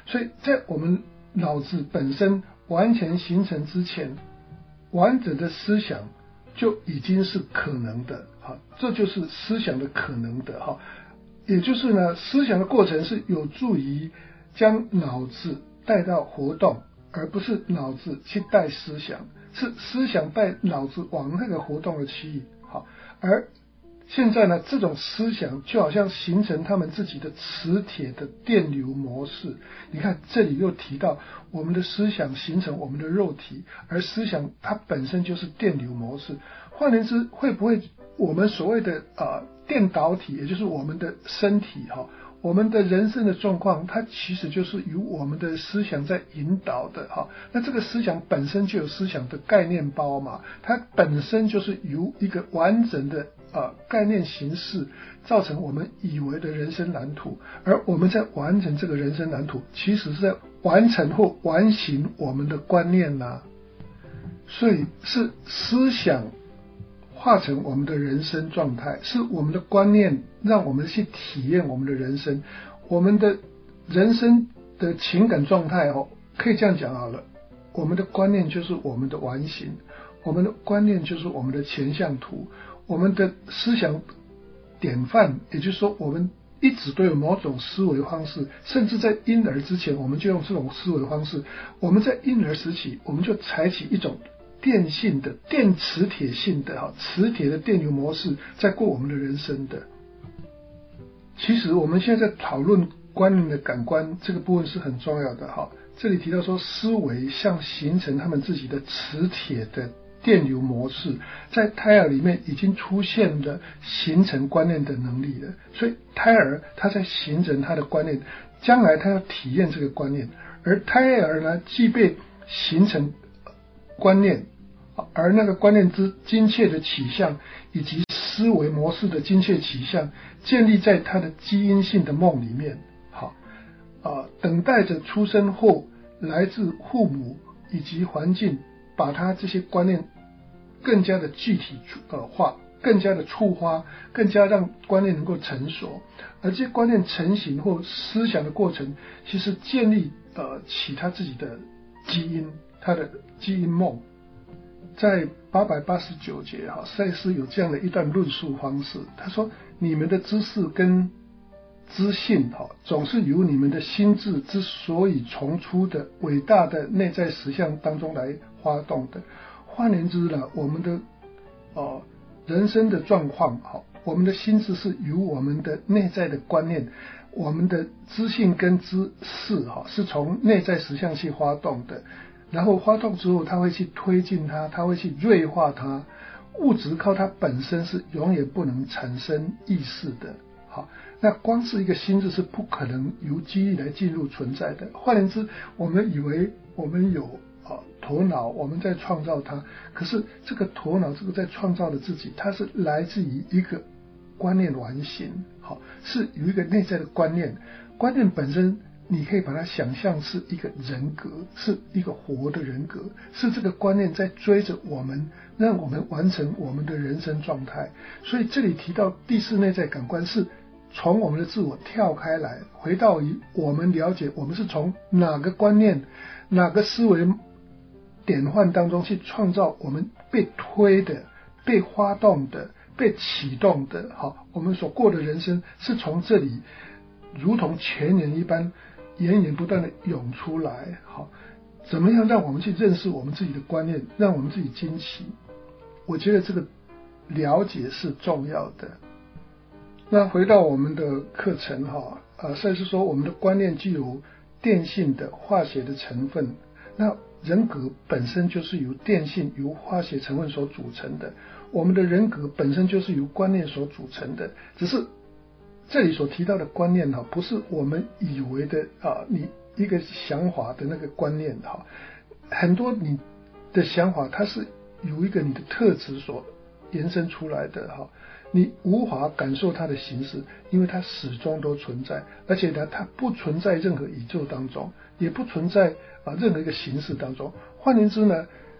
所以在我们脑子本身完全形成之前，完整的思想就已经是可能的，好，这就是思想的可能的哈。也就是呢，思想的过程是有助于将脑子带到活动，而不是脑子去带思想，是思想带脑子往那个活动的区域。好，而现在呢，这种思想就好像形成他们自己的磁铁的电流模式。你看这里又提到我们的思想形成我们的肉体，而思想它本身就是电流模式。换言之，会不会我们所谓的呃电导体，也就是我们的身体哈、哦，我们的人生的状况，它其实就是由我们的思想在引导的哈。那这个思想本身就有思想的概念包嘛，它本身就是由一个完整的呃概念形式造成我们以为的人生蓝图，而我们在完成这个人生蓝图，其实是在完成或完形我们的观念啦、啊。所以是思想化成我们的人生状态，是我们的观念让我们去体验我们的人生，我们的人生的情感状态哦，可以这样讲好了，我们的观念就是我们的完形，我们的观念就是我们的前向图，我们的思想典范，也就是说我们一直都有某种思维方式，甚至在婴儿之前我们就用这种思维方式，我们在婴儿时期我们就采取一种电性的电磁铁性的哈磁铁的电流模式在过我们的人生的。其实我们现在在讨论观念的感官这个部分是很重要的哈。这里提到说思维像形成他们自己的磁铁的电流模式，在胎儿里面已经出现了形成观念的能力了，所以胎儿他在形成他的观念，将来他要体验这个观念，而胎儿呢既被形成观念，而那个观念之精确的取向以及思维模式的精确取向建立在他的基因性的梦里面，好，呃，等待着出生后来自父母以及环境把他这些观念更加的具体呃化，更加的触发，更加让观念能够成熟，而这些观念成型或思想的过程，其实建立呃起他自己的基因，他的基因梦。在八百八十九节哈，赛斯有这样的一段论述方式，他说你们的知识跟知性哈，总是由你们的心智之所以从出的伟大的内在实相当中来发动的。换言之呢，我们的呃人生的状况哈，我们的心智是由我们的内在的观念，我们的知性跟知识哈，是从内在实相去发动的。然后发动之后，它会去推进它，它会去锐化它。物质靠它本身是永远不能产生意识的。好，那光是一个心智是不可能由记忆来进入存在的。换言之，我们以为我们有呃头脑，我们在创造它，可是这个头脑这个在创造的自己，它是来自于一个观念完形，好，是有一个内在的观念，观念本身。你可以把它想象是一个人格，是一个活的人格，是这个观念在追着我们，让我们完成我们的人生状态。所以这里提到第四内在感官，是从我们的自我跳开来，回到于我们了解我们是从哪个观念、哪个思维典范当中去创造我们被推的、被发动的、被启动的。好，我们所过的人生是从这里如同泉源一般源源不断的涌出来。好，怎么样让我们去认识我们自己的观念，让我们自己惊奇？我觉得这个了解是重要的。那回到我们的课程哈，呃，赛斯说我们的观念具有电性的化学的成分，那人格本身就是由电性、由化学成分所组成的，我们的人格本身就是由观念所组成的，只是这里所提到的观念哈，不是我们以为的啊，你一个想法的那个观念哈，很多你的想法它是由一个你的特质所延伸出来的哈，你无法感受它的形式，因为它始终都存在，而且呢，它不存在任何宇宙当中，也不存在啊任何一个形式当中。换言之呢，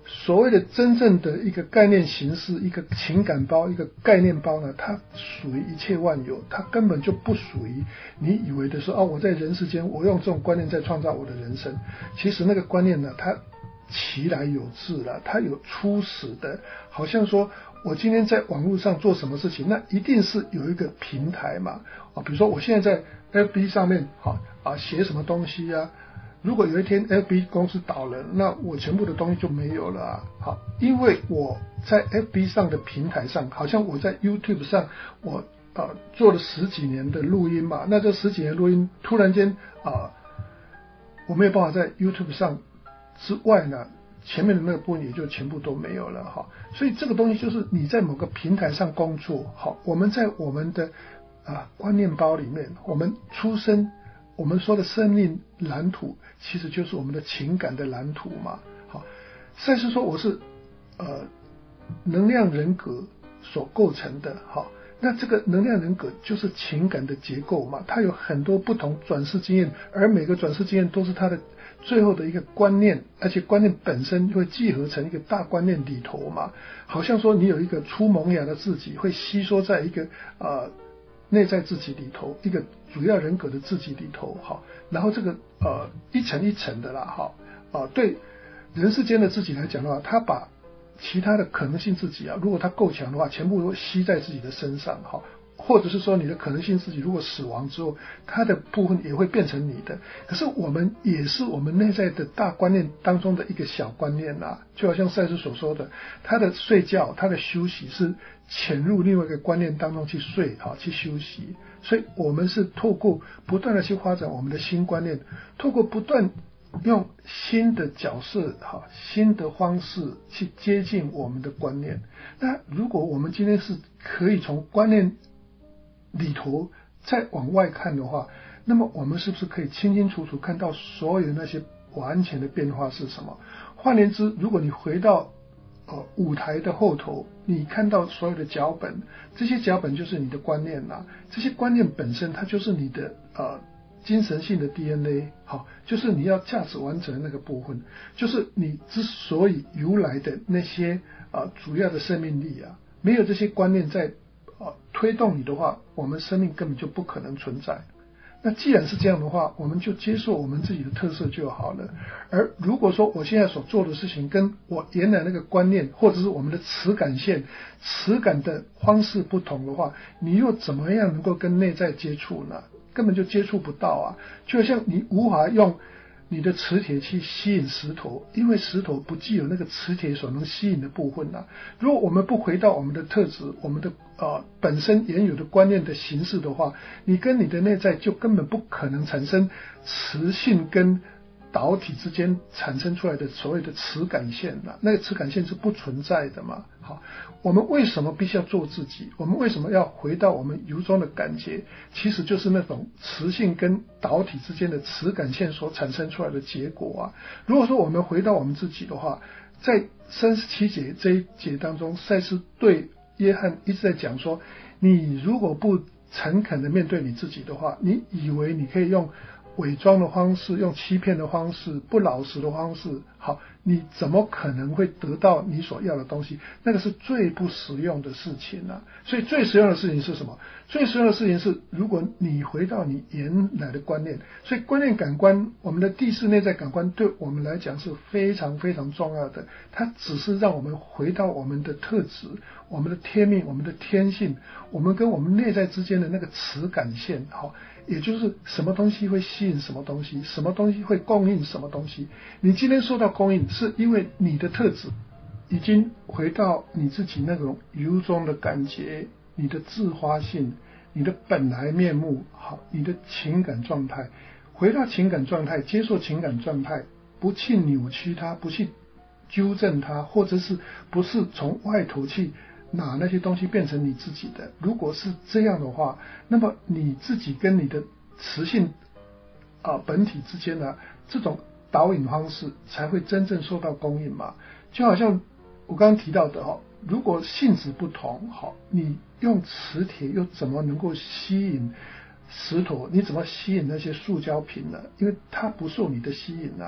所谓的真正的一个概念形式，一个情感包，一个概念包呢，它属于一切万有，它根本就不属于你以为的说，哦，我在人世间，我用这种观念在创造我的人生。其实那个观念呢，它其来有自了，它有初始的，好像说我今天在网络上做什么事情，那一定是有一个平台嘛，啊，比如说我现在在 F B 上面，好啊，写什么东西啊。如果有一天 F B 公司倒了，那我全部的东西就没有了啊。好，因为我在 F B 上的平台上，好像我在 YouTube 上，我呃做了十几年的录音嘛，那这十几年录音突然间啊、呃，我没有办法在 YouTube 上之外呢，前面的那个部分也就全部都没有了哈。所以这个东西就是你在某个平台上工作，好，我们在我们的啊、呃、观念包里面，我们出生。我们说的生命蓝图其实就是我们的情感的蓝图嘛。好，赛斯说我是呃能量人格所构成的。好，那这个能量人格就是情感的结构嘛，它有很多不同转世经验，而每个转世经验都是它的最后的一个观念，而且观念本身会集合成一个大观念里头嘛。好像说你有一个初萌芽的自己会吸收在一个呃内在自己里头，一个主要人格的自己里头，好，然后这个呃一层一层的啦，好，啊、呃、对人世间的自己来讲的话，他把其他的可能性自己啊，如果他够强的话，全部都吸在自己的身上，好，或者是说你的可能性自己如果死亡之后，他的部分也会变成你的。可是我们也是我们内在的大观念当中的一个小观念啦，就好像赛斯所说的，他的睡觉，他的休息是潜入另外一个观念当中去睡，好，去休息。所以我们是透过不断的去发展我们的新观念，透过不断用新的角色，好，新的方式去接近我们的观念。那如果我们今天是可以从观念里头再往外看的话，那么我们是不是可以清清楚楚看到所有那些完全的变化是什么？换言之，如果你回到呃舞台的后头，你看到所有的脚本，这些脚本就是你的观念啦，这些观念本身它就是你的呃精神性的 D N A， 好，就是你要价值完成的那个部分，就是你之所以由来的那些呃主要的生命力啊，没有这些观念在呃推动你的话，我们生命根本就不可能存在。那既然是这样的话，我们就接受我们自己的特色就好了。而如果说我现在所做的事情跟我原来那个观念，或者是我们的磁感线、磁感的方式不同的话，你又怎么样能够跟内在接触呢？根本就接触不到啊！就像你无法用你的磁铁去吸引石头，因为石头不具有那个磁铁所能吸引的部分啊。如果我们不回到我们的特质，我们的呃本身原有的观念的形式的话，你跟你的内在就根本不可能产生磁性跟导体之间产生出来的所谓的磁感线啊，那个磁感线是不存在的嘛。好，我们为什么必须要做自己？我们为什么要回到我们由衷的感觉？其实就是那种磁性跟导体之间的磁感线所产生出来的结果啊。如果说我们回到我们自己的话，在三十七节这一节当中，赛斯对约翰一直在讲说，你如果不诚恳的面对你自己的话，你以为你可以用伪装的方式，用欺骗的方式，不老实的方式，好，你怎么可能会得到你所要的东西？那个是最不实用的事情啊。所以最实用的事情是什么？最实用的事情是，如果你回到你原来的观念，所以观念感官，我们的第四内在感官对我们来讲是非常非常重要的。它只是让我们回到我们的特质、我们的天命、我们的天性，我们跟我们内在之间的那个磁感线，好。也就是什么东西会吸引什么东西，什么东西会供应什么东西。你今天受到供应，是因为你的特质已经回到你自己那种由衷的感觉，你的自发性，你的本来面目，好，你的情感状态，回到情感状态，接受情感状态，不去扭曲它，不去纠正它，或者是不是从外头去拿那些东西变成你自己的。如果是这样的话，那么你自己跟你的磁性啊、呃、本体之间呢，这种导引方式才会真正受到供应嘛。就好像我刚刚提到的哈，如果性质不同，好，你用磁铁又怎么能够吸引石头？你怎么吸引那些塑胶瓶呢？因为它不受你的吸引啊。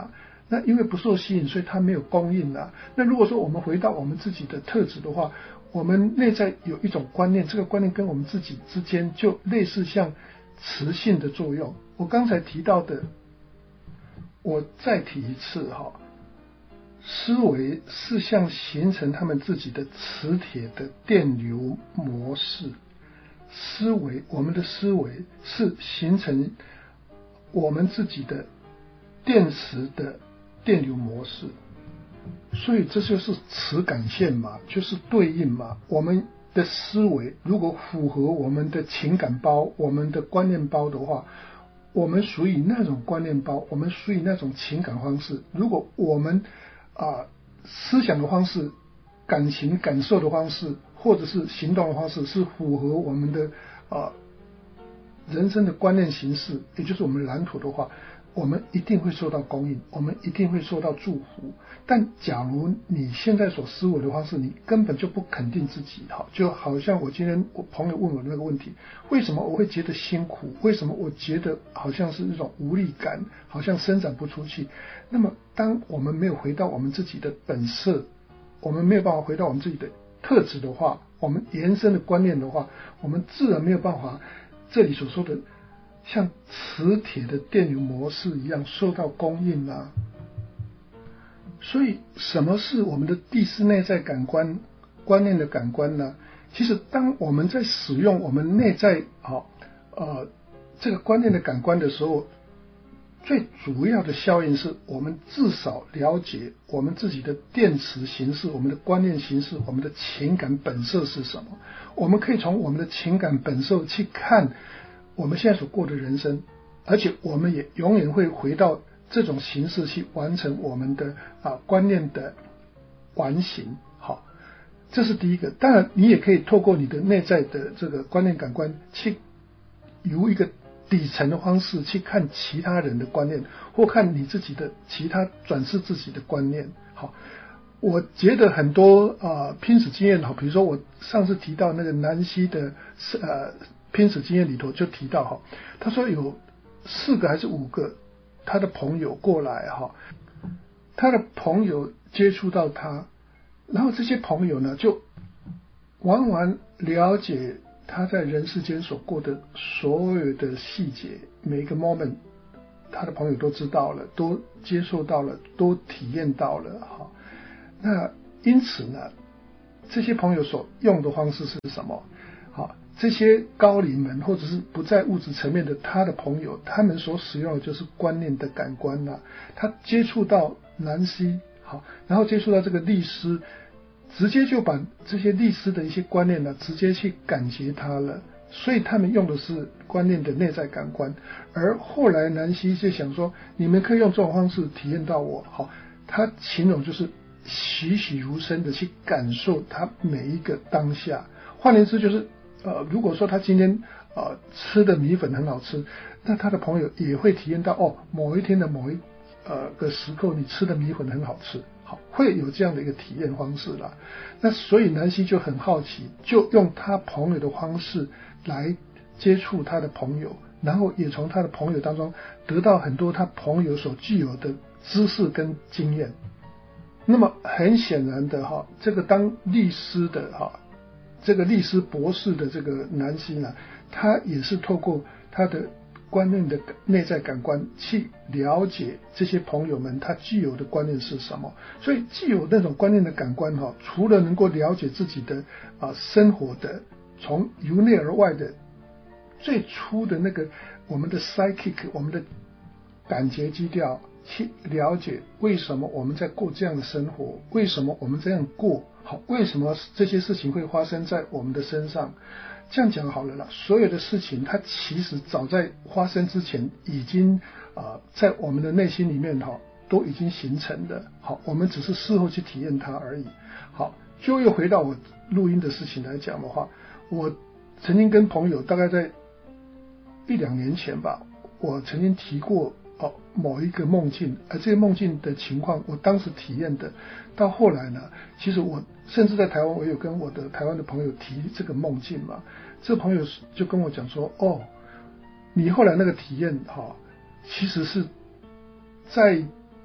那因为不受吸引，所以它没有供应啊。那如果说我们回到我们自己的特质的话，我们内在有一种观念，这个观念跟我们自己之间就类似像磁性的作用。我刚才提到的，我再提一次哈，思维是像形成他们自己的磁铁的电流模式。思维，我们的思维是形成我们自己的电磁的电流模式。所以这就是磁感线嘛，就是对应嘛。我们的思维如果符合我们的情感包，我们的观念包的话，我们属于那种观念包，我们属于那种情感方式。如果我们啊、呃、思想的方式、感情感受的方式，或者是行动的方式是符合我们的啊、呃、人生的观念形式，也就是我们蓝图的话，我们一定会受到供应，我们一定会受到祝福。但假如你现在所思维的方式，你根本就不肯定自己，好，就好像我今天我朋友问我那个问题，为什么我会觉得辛苦？为什么我觉得好像是一种无力感，好像伸展不出去？那么，当我们没有回到我们自己的本色，我们没有办法回到我们自己的特质的话，我们延伸的观念的话，我们自然没有办法这里所说的像磁铁的电流模式一样受到供应啊。所以什么是我们的第四内在感官观念的感官呢？其实当我们在使用我们内在啊呃这个观念的感官的时候，最主要的效应是我们至少了解我们自己的电磁形式，我们的观念形式，我们的情感本色是什么。我们可以从我们的情感本色去看我们现在所过的人生，而且我们也永远会回到这种形式去完成我们的啊观念的完形。好，这是第一个。当然你也可以透过你的内在的这个观念感官去由一个底层的方式去看其他人的观念，或看你自己的其他转世自己的观念。好，我觉得很多啊拼死经验，好，比如说我上次提到那个南希的呃拼死经验里头就提到哈，他说有四个还是五个他的朋友过来哈，他的朋友接触到他，然后这些朋友呢就完完了解他在人世间所过的所有的细节，每一个 moment 他的朋友都知道了，都接受到了，都体验到了哈。那因此呢，这些朋友所用的方式是什么？好，这些高灵们或者是不在物质层面的他的朋友，他们所使用的就是观念的感官啦、啊。他接触到南希，好，然后接触到这个律师，直接就把这些律师的一些观念呢，直接去感觉他了。所以他们用的是观念的内在感官。而后来南希就想说，你们可以用这种方式体验到我，好，他形容就是栩栩如生的去感受他每一个当下。换言之就是呃，如果说他今天呃吃的米粉很好吃，那他的朋友也会体验到哦，某一天的某一呃个时刻，你吃的米粉很好吃，好，会有这样的一个体验方式啦。那所以南希就很好奇，就用他朋友的方式来接触他的朋友，然后也从他的朋友当中得到很多他朋友所具有的知识跟经验。那么很显然的哈，这个当律师的哈。这个律师博士的这个南希呢，他也是透过他的观念的内在感官去了解这些朋友们他具有的观念是什么。所以具有那种观念的感官哈，除了能够了解自己的啊生活的从由内而外的最初的那个我们的 psychic 我们的感觉基调，去了解为什么我们在过这样的生活，为什么我们这样过，好，为什么这些事情会发生在我们的身上。这样讲好了啦，所有的事情它其实早在发生之前已经啊、呃、在我们的内心里面哈都已经形成的，好，我们只是事后去体验它而已。好，就又回到我录音的事情来讲的话，我曾经跟朋友大概在一两年前吧，我曾经提过哦，某一个梦境，而这个梦境的情况，我当时体验的，到后来呢，其实我甚至在台湾，我有跟我的台湾的朋友提这个梦境嘛，这个朋友就跟我讲说，哦，你后来那个体验哈、哦，其实是在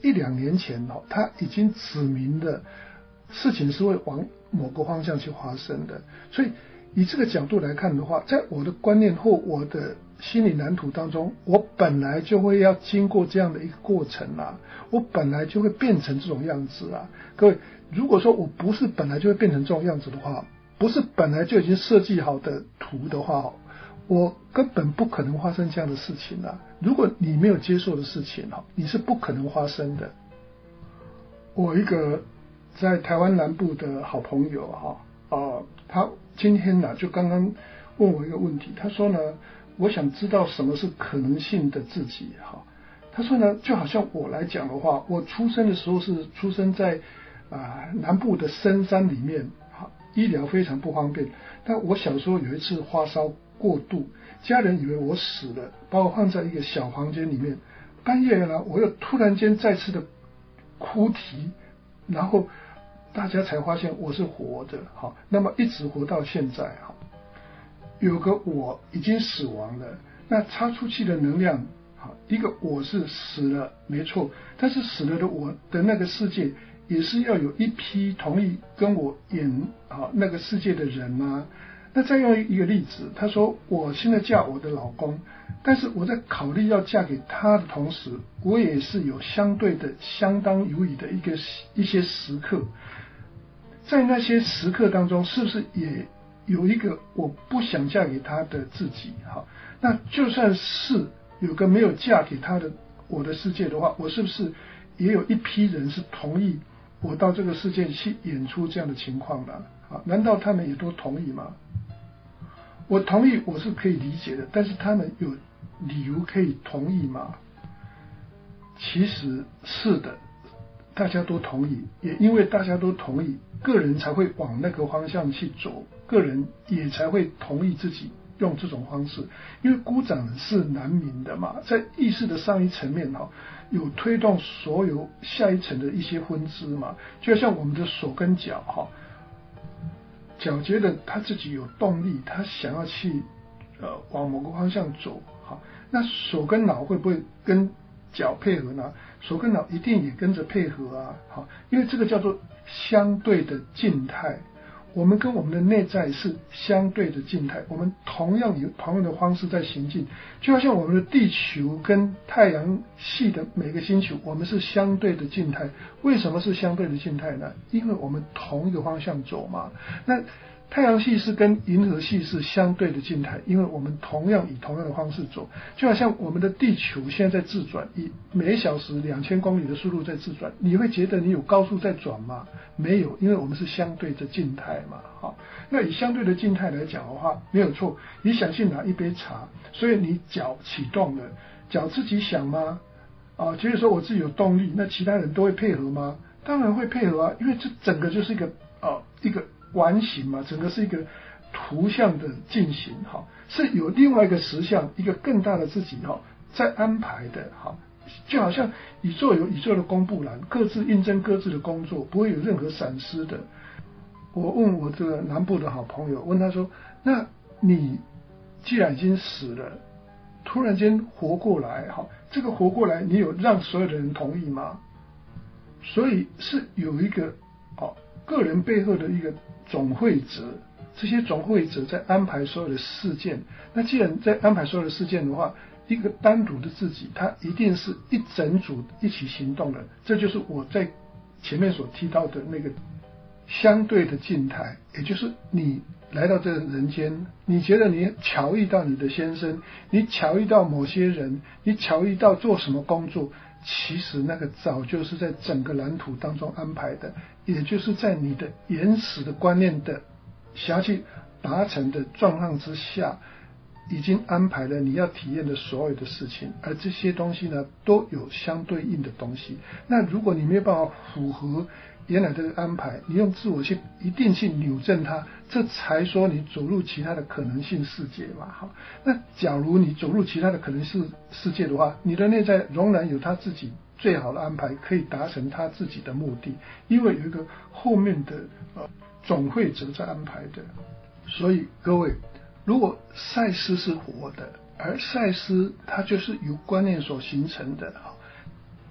一两年前哦，他已经指明的事情是会往某个方向去发生的。所以以这个角度来看的话，在我的观念或我的心理蓝图当中，我本来就会要经过这样的一个过程啊，我本来就会变成这种样子啊。各位，如果说我不是本来就会变成这种样子的话，不是本来就已经设计好的图的话，我根本不可能发生这样的事情啊。如果你没有接受的事情，你是不可能发生的。我一个在台湾南部的好朋友哈，呃，他今天呢就刚刚问我一个问题，他说呢，我想知道什么是可能性的自己哈。他说呢，就好像我来讲的话，我出生的时候是出生在啊、呃、南部的深山里面，医疗非常不方便。但我小时候有一次发烧过度，家人以为我死了，把我放在一个小房间里面。半夜呢，我又突然间再次的哭啼，然后大家才发现我是活的。好，那么一直活到现在。好，有个我已经死亡了，那插出去的能量，好，一个我是死了，没错，但是死了的我的那个世界，也是要有一批同意跟我演啊那个世界的人啊。那再用一个例子，他说我现在嫁我的老公，但是我在考虑要嫁给他的同时，我也是有相对的相当有余的一个一些时刻，在那些时刻当中，是不是也有一个我不想嫁给他的自己？哈，那就算是有个没有嫁给他的我的世界的话，我是不是也有一批人是同意我到这个世界去演出这样的情况的？啊，难道他们也都同意吗？我同意，我是可以理解的，但是他们有理由可以同意吗？其实是的，大家都同意，也因为大家都同意，个人才会往那个方向去走，个人也才会同意自己用这种方式，因为孤掌是难鸣的嘛，在意识的上一层面哈，有推动所有下一层的一些分支嘛，就像我们的手跟脚哈。脚觉得他自己有动力，他想要去呃往某个方向走，好，那手跟脑会不会跟脚配合呢？手跟脑一定也跟着配合啊，好，因为这个叫做相对的静态，我们跟我们的内在是相对的静态，我们同样以同样的方式在行进，就好像我们的地球跟太阳系的每个星球，我们是相对的静态。为什么是相对的静态呢？因为我们同一个方向走嘛。那太阳系是跟银河系是相对的静态，因为我们同样以同样的方式走，就好像我们的地球现在在自转，以每小时两千公里的速度在自转，你会觉得你有高速在转吗？没有，因为我们是相对的静态嘛。好，那以相对的静态来讲的话，没有错。你想去拿一杯茶，所以你脚启动了，脚自己想吗？啊，就是说我自己有动力，那其他人都会配合吗？当然会配合啊，因为这整个就是一个啊一个完形嘛，整个是一个图像的进行哈，是有另外一个实相，一个更大的自己哈在安排的哈，就好像宇宙有宇宙的公布栏，各自印证各自的工作，不会有任何闪失的。我问我这个南部的好朋友，问他说：“那你既然已经死了，突然间活过来哈，这个活过来，你有让所有的人同意吗？”所以是有一个哦个人背后的一个总会则，这些总会则在安排所有的事件。那既然在安排所有的事件的话，一个单独的自己，他一定是一整组一起行动的。这就是我在前面所提到的那个相对的静态，也就是你来到这个人间，你觉得你巧遇到你的先生，你巧遇到某些人，你巧遇到做什么工作，其实那个早就是在整个蓝图当中安排的，也就是在你的原始的观念的想要去达成的状况之下，已经安排了你要体验的所有的事情，而这些东西呢都有相对应的东西。那如果你没有办法符合原来的安排，你用自我去一定去扭正它，这才说你走入其他的可能性世界嘛。好，那假如你走入其他的可能性世界的话，你的内在仍然有他自己最好的安排，可以达成他自己的目的，因为有一个后面的呃总会则在安排的。所以各位，如果赛斯是活的，而赛斯它就是由观念所形成的，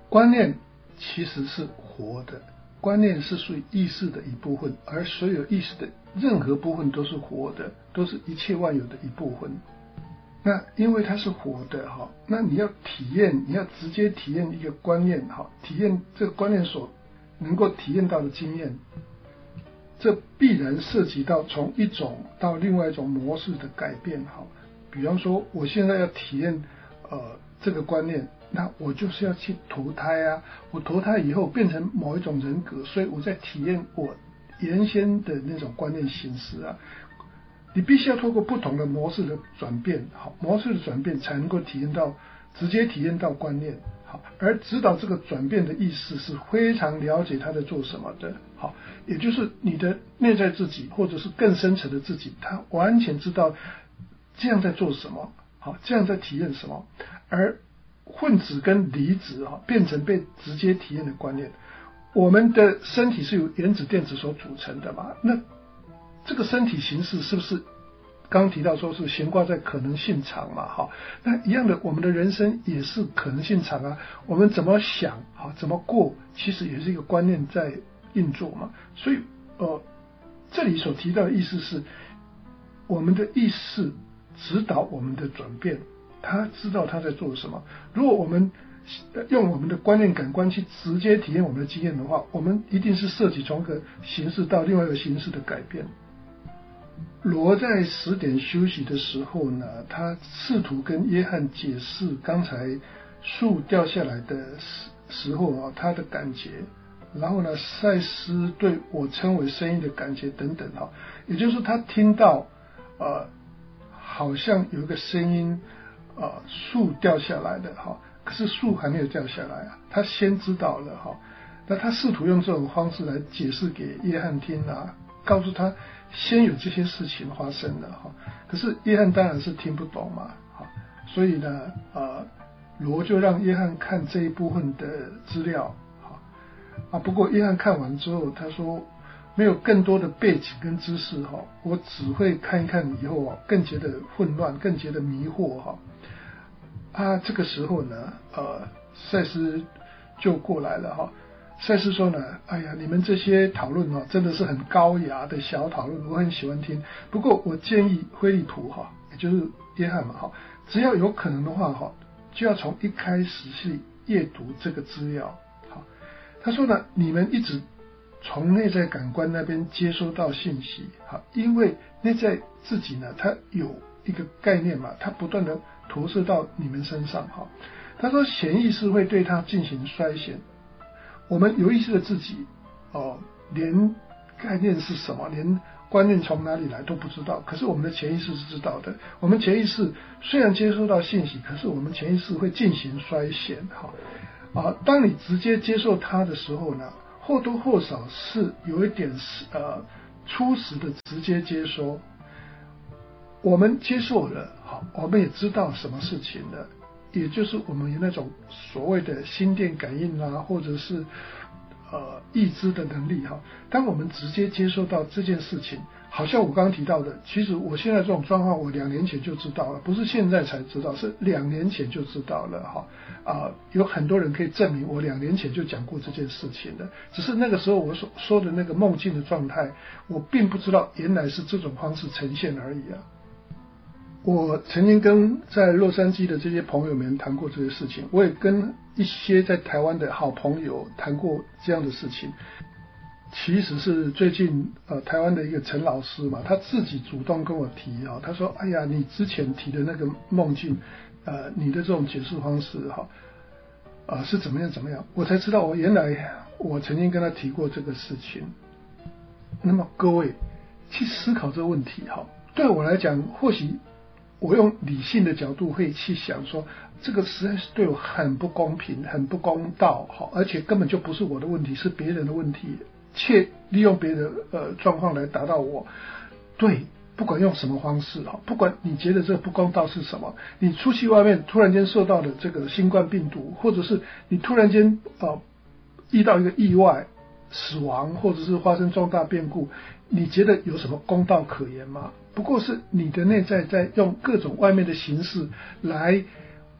观念其实是活的，观念是属于意识的一部分，而所有意识的任何部分都是活的，都是一切万有的一部分。那因为它是活的哈，那你要体验，你要直接体验一个观念哈，体验这个观念所能够体验到的经验，这必然涉及到从一种到另外一种模式的改变哈。比方说，我现在要体验呃这个观念，那我就是要去投胎啊，我投胎以后变成某一种人格，所以我在体验我原先的那种观念形式啊。你必须要透过不同的模式的转变，好，模式的转变才能够体验到，直接体验到观念，好，而指导这个转变的意识是非常了解他在做什么的，好，也就是你的内在自己或者是更深层的自己，他完全知道这样在做什么，好，这样在体验什么，而混子跟离子哈变成被直接体验的观念。我们的身体是由原子电子所组成的嘛，那这个身体形式是不是刚刚提到说是悬挂在可能性场嘛？哈，那一样的，我们的人生也是可能性场啊。我们怎么想，哈，怎么过，其实也是一个观念在运作嘛。所以，呃，这里所提到的意思是，我们的意识指导我们的转变，他知道他在做什么。如果我们用我们的观念感官去直接体验我们的经验的话，我们一定是涉及从一个形式到另外一个形式的改变。罗在十点休息的时候呢，他试图跟约翰解释刚才树掉下来的时候啊，他的感觉，然后呢，赛斯对我称为声音的感觉等等哈，也就是他听到呃，好像有一个声音，呃，树掉下来的哈，可是树还没有掉下来啊，他先知道了哈，那他试图用这种方式来解释给约翰听啊，告诉他先有这些事情发生了哈，可是约翰当然是听不懂嘛，哈，所以呢，呃，罗就让约翰看这一部分的资料，哈，啊，不过约翰看完之后，他说没有更多的背景跟知识哈，我只会看一看以后啊，更觉得混乱，更觉得迷惑哈，啊，这个时候呢，呃，赛斯就过来了哈。赛斯说呢，哎呀，你们这些讨论哦，真的是很高雅的小讨论，我很喜欢听。不过我建议灰利图哈，也就是约翰嘛哈，只要有可能的话哈，就要从一开始去阅读这个资料。好，他说呢，你们一直从内在感官那边接收到信息，好，因为内在自己呢，它有一个概念嘛，它不断的投射到你们身上哈。他说潜意识会对它进行衰减。我们有意识的自己，哦，连概念是什么，连观念从哪里来都不知道。可是我们的潜意识是知道的。我们潜意识虽然接收到信息，可是我们潜意识会进行衰减。哈，啊，当你直接接受它的时候呢，或多或少是有一点呃初始的直接接收。我们接受了，好，我们也知道什么事情了。也就是我们有那种所谓的心电感应啊，或者是呃意知的能力哈。当我们直接接受到这件事情，好像我刚刚提到的，其实我现在这种状况，我两年前就知道了，不是现在才知道，是两年前就知道了哈。啊、呃，有很多人可以证明我两年前就讲过这件事情的，只是那个时候我所说的那个梦境的状态，我并不知道原来是这种方式呈现而已啊。我曾经跟在洛杉矶的这些朋友们谈过这些事情，我也跟一些在台湾的好朋友谈过这样的事情。其实是最近呃台湾的一个陈老师嘛，他自己主动跟我提啊，他说：“哎呀，你之前提的那个梦境，呃，你的这种解释方式哈，啊、呃、是怎么样怎么样？”我才知道，我原来我曾经跟他提过这个事情。那么各位去思考这个问题哈，对我来讲，或许我用理性的角度会去想说，这个实在是对我很不公平，很不公道，好，而且根本就不是我的问题，是别人的问题，且利用别人的呃状况来达到我。对，不管用什么方式哈，不管你觉得这个不公道是什么，你出去外面突然间受到了这个新冠病毒，或者是你突然间呃遇到一个意外死亡，或者是发生重大变故，你觉得有什么公道可言吗？不过是你的内在在用各种外面的形式来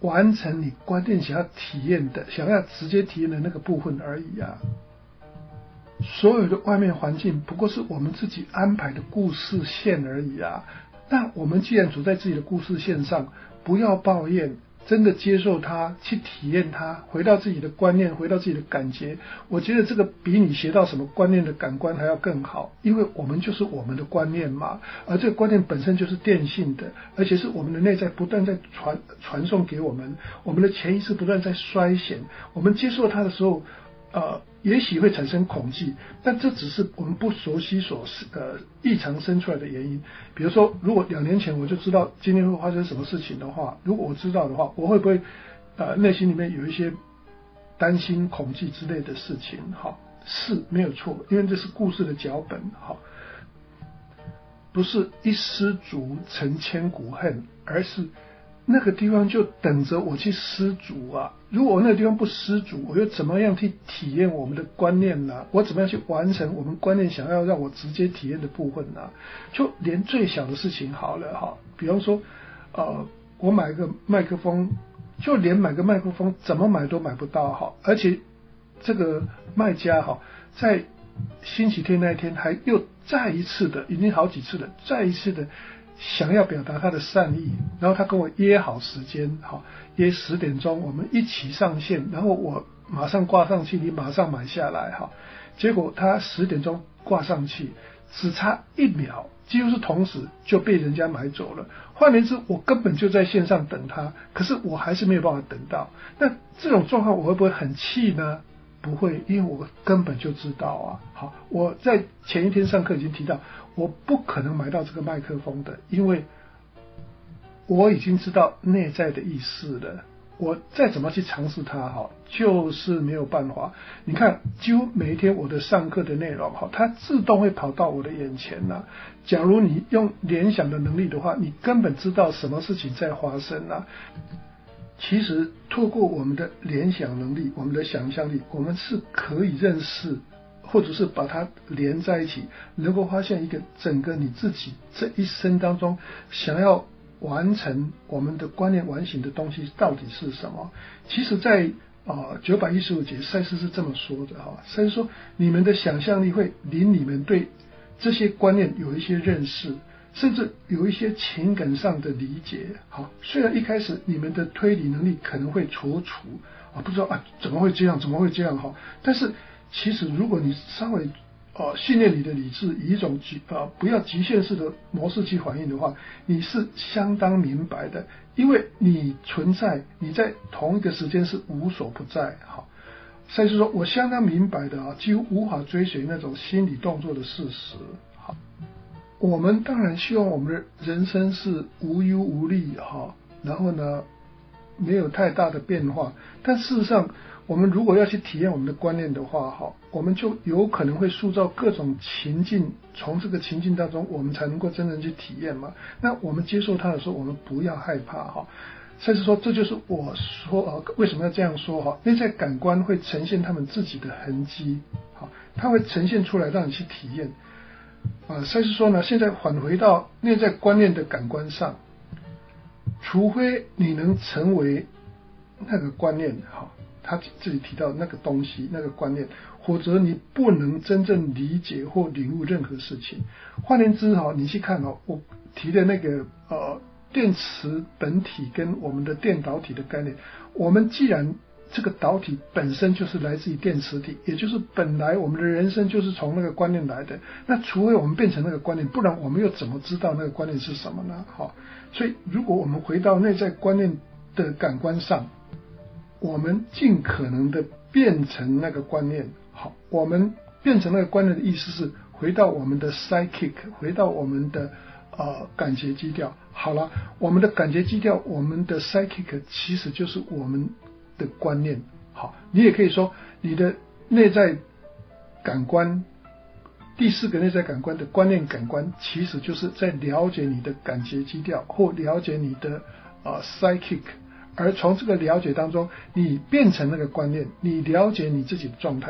完成你观念想要体验的、想要直接体验的那个部分而已啊。所有的外面环境不过是我们自己安排的故事线而已啊。那我们既然处在自己的故事线上，不要抱怨，真的接受它，去体验它，回到自己的观念，回到自己的感觉。我觉得这个比你学到什么观念的感官还要更好，因为我们就是我们的观念嘛，而这个观念本身就是电性的，而且是我们的内在不断在传传送给我们，我们的潜意识不断在衰减，我们接受它的时候呃，也许会产生恐惧，但这只是我们不熟悉所呃异常生出来的原因。比如说，如果两年前我就知道今天会发生什么事情的话，如果我知道的话，我会不会呃内心里面有一些担心、恐惧之类的事情？哈，是没有错，因为这是故事的脚本，哈，不是一失足成千古恨，而是那个地方就等着我去失足啊！如果我那个地方不失足，我又怎么样去体验我们的观念呢？我怎么样去完成我们观念想要让我直接体验的部分呢？就连最小的事情好了哈，比方说，呃，我买个麦克风，就连买个麦克风怎么买都买不到哈，而且这个卖家哈，在星期天那一天还又再一次的，已经好几次了，再一次的想要表达他的善意，然后他跟我约好时间，好，约十点钟我们一起上线，然后我马上挂上去，你马上买下来，哈。结果他十点钟挂上去，只差一秒，几乎是同时就被人家买走了。换言之，我根本就在线上等他，可是我还是没有办法等到。那这种状况我会不会很气呢？不会，因为我根本就知道啊。好，我在前一天上课已经提到，我不可能买到这个麦克风的，因为我已经知道内在的意思了。我再怎么去尝试它，哈，就是没有办法。你看，几乎每一天我的上课的内容，哈，它自动会跑到我的眼前了。假如你用联想的能力的话，你根本知道什么事情在发生了。其实透过我们的联想能力，我们的想象力，我们是可以认识，或者是把它连在一起，能够发现一个整个你自己这一生当中想要完成我们的观念完形的东西到底是什么。其实在呃九百一十五节赛斯是这么说的哈，赛斯说你们的想象力会令你们对这些观念有一些认识，甚至有一些情感上的理解。好，虽然一开始你们的推理能力可能会踌躇啊，不知道啊怎么会这样，怎么会这样哈，但是其实如果你稍微呃训练你的理智，以一种局呃不要局限式的模式去反应的话，你是相当明白的，因为你存在，你在同一个时间是无所不在。好，所以说我相当明白的啊，几乎无法追随那种心理动作的事实。好，我们当然希望我们的人生是无忧无虑哈，然后呢没有太大的变化，但事实上我们如果要去体验我们的观念的话哈，我们就有可能会塑造各种情境，从这个情境当中我们才能够真正去体验嘛。那我们接受它的时候，我们不要害怕哈。甚至说这就是我说呃为什么要这样说哈，内在感官会呈现他们自己的痕迹，好，它会呈现出来让你去体验。啊，赛斯说呢，现在返回到内在观念的感官上，除非你能成为那个观念，好，他这里提到那个东西，那个观念，否则你不能真正理解或领悟任何事情。换言之，哈，你去看哦，我提的那个呃电磁本体跟我们的电导体的概念，我们既然这个导体本身就是来自于电磁体，也就是本来我们的人生就是从那个观念来的，那除非我们变成那个观念，不然我们又怎么知道那个观念是什么呢？好，所以如果我们回到内在观念的感官上，我们尽可能的变成那个观念。好，我们变成那个观念的意思是回到我们的 psychic， 回到我们的呃感觉基调。好了，我们的感觉基调，我们的 psychic 其实就是我们的观念。好，你也可以说你的内在感官，第四个内在感官的观念感官，其实就是在了解你的感觉基调或了解你的呃 psychic， 而从这个了解当中，你变成那个观念，你了解你自己的状态，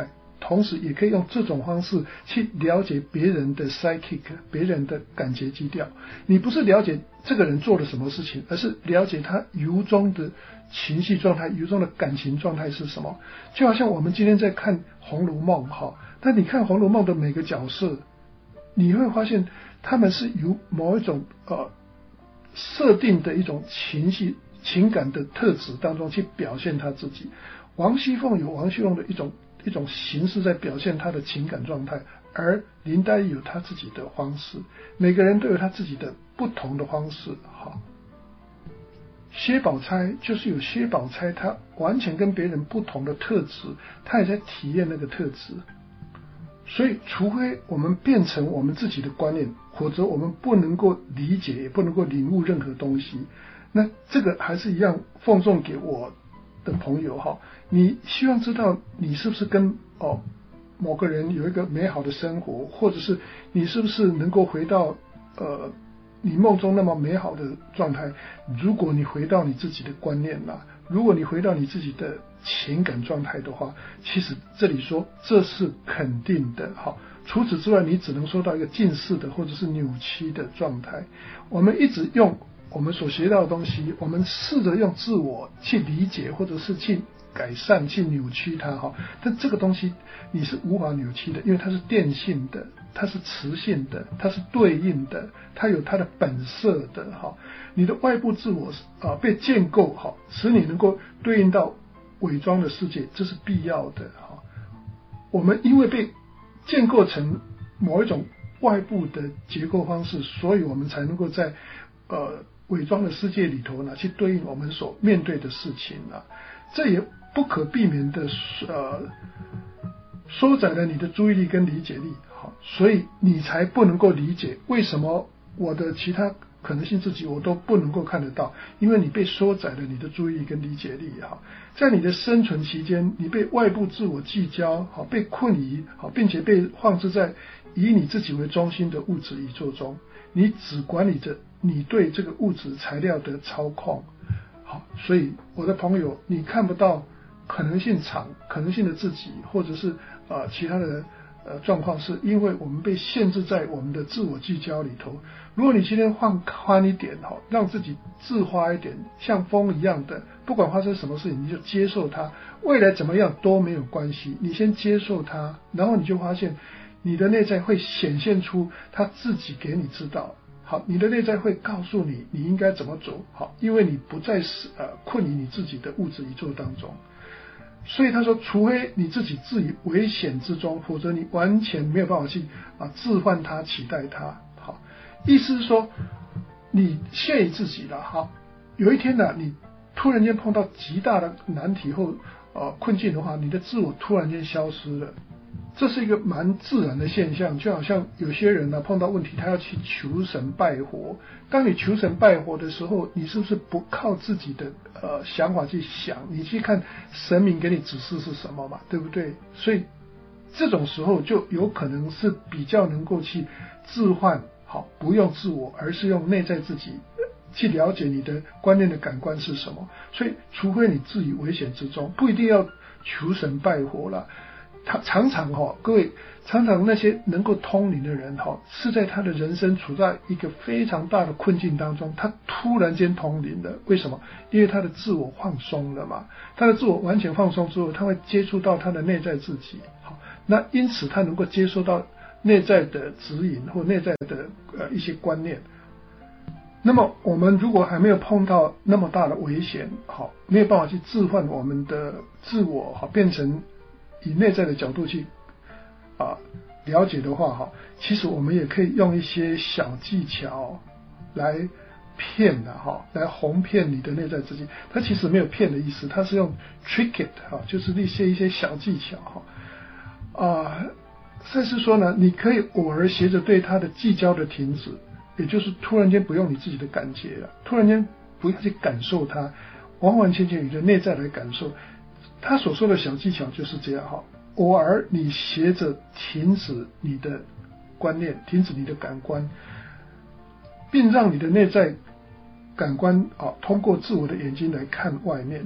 同时也可以用这种方式去了解别人的 psychic， 别人的感觉基调。你不是了解这个人做了什么事情，而是了解他由衷的情绪状态，由衷的感情状态是什么。就好像我们今天在看《红楼梦》哈，但你看《红楼梦》的每个角色，你会发现他们是由某一种呃设定的一种情绪情感的特质当中去表现他自己。王熙凤有王熙凤的一种一种形式在表现他的情感状态，而林黛玉有他自己的方式，每个人都有他自己的不同的方式。好，薛宝钗就是有薛宝钗他完全跟别人不同的特质，他也在体验那个特质。所以除非我们变成我们自己的观念，否则我们不能够理解，也不能够领悟任何东西。那这个还是一样奉送给我的朋友哈，你希望知道你是不是跟哦某个人有一个美好的生活，或者是你是不是能够回到呃你梦中那么美好的状态。如果你回到你自己的观念啦，如果你回到你自己的情感状态的话，其实这里说这是肯定的哈。除此之外，你只能说到一个近似的或者是扭曲的状态。我们一直用我们所学到的东西，我们试着用自我去理解，或者是去改善、去扭曲它哈。但这个东西你是无法扭曲的，因为它是电性的，它是磁性的，它是对应的，它有它的本色的哈。你的外部自我啊被建构好，使你能够对应到伪装的世界，这是必要的哈。我们因为被建构成某一种外部的结构方式，所以我们才能够在呃伪装的世界里头呢，去对应我们所面对的事情啊。这也不可避免的呃收窄了你的注意力跟理解力，好，所以你才不能够理解为什么我的其他可能性自己我都不能够看得到，因为你被收窄了你的注意力跟理解力哈。在你的生存期间，你被外部自我聚焦，好，被困于好，并且被放置在以你自己为中心的物质宇宙中，你只管理着你对这个物质材料的操控。好，所以我的朋友，你看不到可能性场、可能性的自己，或者是呃其他的呃状况，是因为我们被限制在我们的自我聚焦里头。如果你今天放宽一点哈，让自己自发一点，像风一样的，不管发生什么事情，你就接受它，未来怎么样都没有关系，你先接受它，然后你就发现你的内在会显现出它自己给你知道。好，你的内在会告诉你你应该怎么走，好，因为你不再是呃困于你自己的物质宇宙当中。所以他说，除非你自己置于危险之中，否则你完全没有办法去啊置换它、取代它。好，意思是说，你限于自己了。好，有一天呢、啊，你突然间碰到极大的难题或呃困境的话，你的自我突然间消失了。这是一个蛮自然的现象，就好像有些人呢、啊、碰到问题，他要去求神拜佛。当你求神拜佛的时候，你是不是不靠自己的呃想法去想，你去看神明给你指示是什么嘛，对不对？所以这种时候就有可能是比较能够去置换，好，不用自我，而是用内在自己去了解你的观念的感官是什么。所以除非你置于危险之中，不一定要求神拜佛了。他常常哈、哦，各位常常那些能够通灵的人哈、哦，是在他的人生处在一个非常大的困境当中，他突然间通灵了。为什么？因为他的自我放松了嘛。他的自我完全放松之后，他会接触到他的内在自己。好，那因此他能够接收到内在的指引或内在的呃一些观念。那么我们如果还没有碰到那么大的危险，好，没有办法去置换我们的自我，好，变成以内在的角度去啊了解的话哈，其实我们也可以用一些小技巧来骗的哈，来哄骗你的内在自己。它其实没有骗的意思，它是用 trick it 哈，就是一些一些小技巧哈。啊，赛斯说呢，你可以偶尔学着对它的聚焦的停止，也就是突然间不用你自己的感觉了，突然间不要去感受它，完完全全你的内在来感受。他所说的小技巧就是这样哈，偶尔你学着停止你的观念，停止你的感官，并让你的内在感官啊通过自我的眼睛来看外面。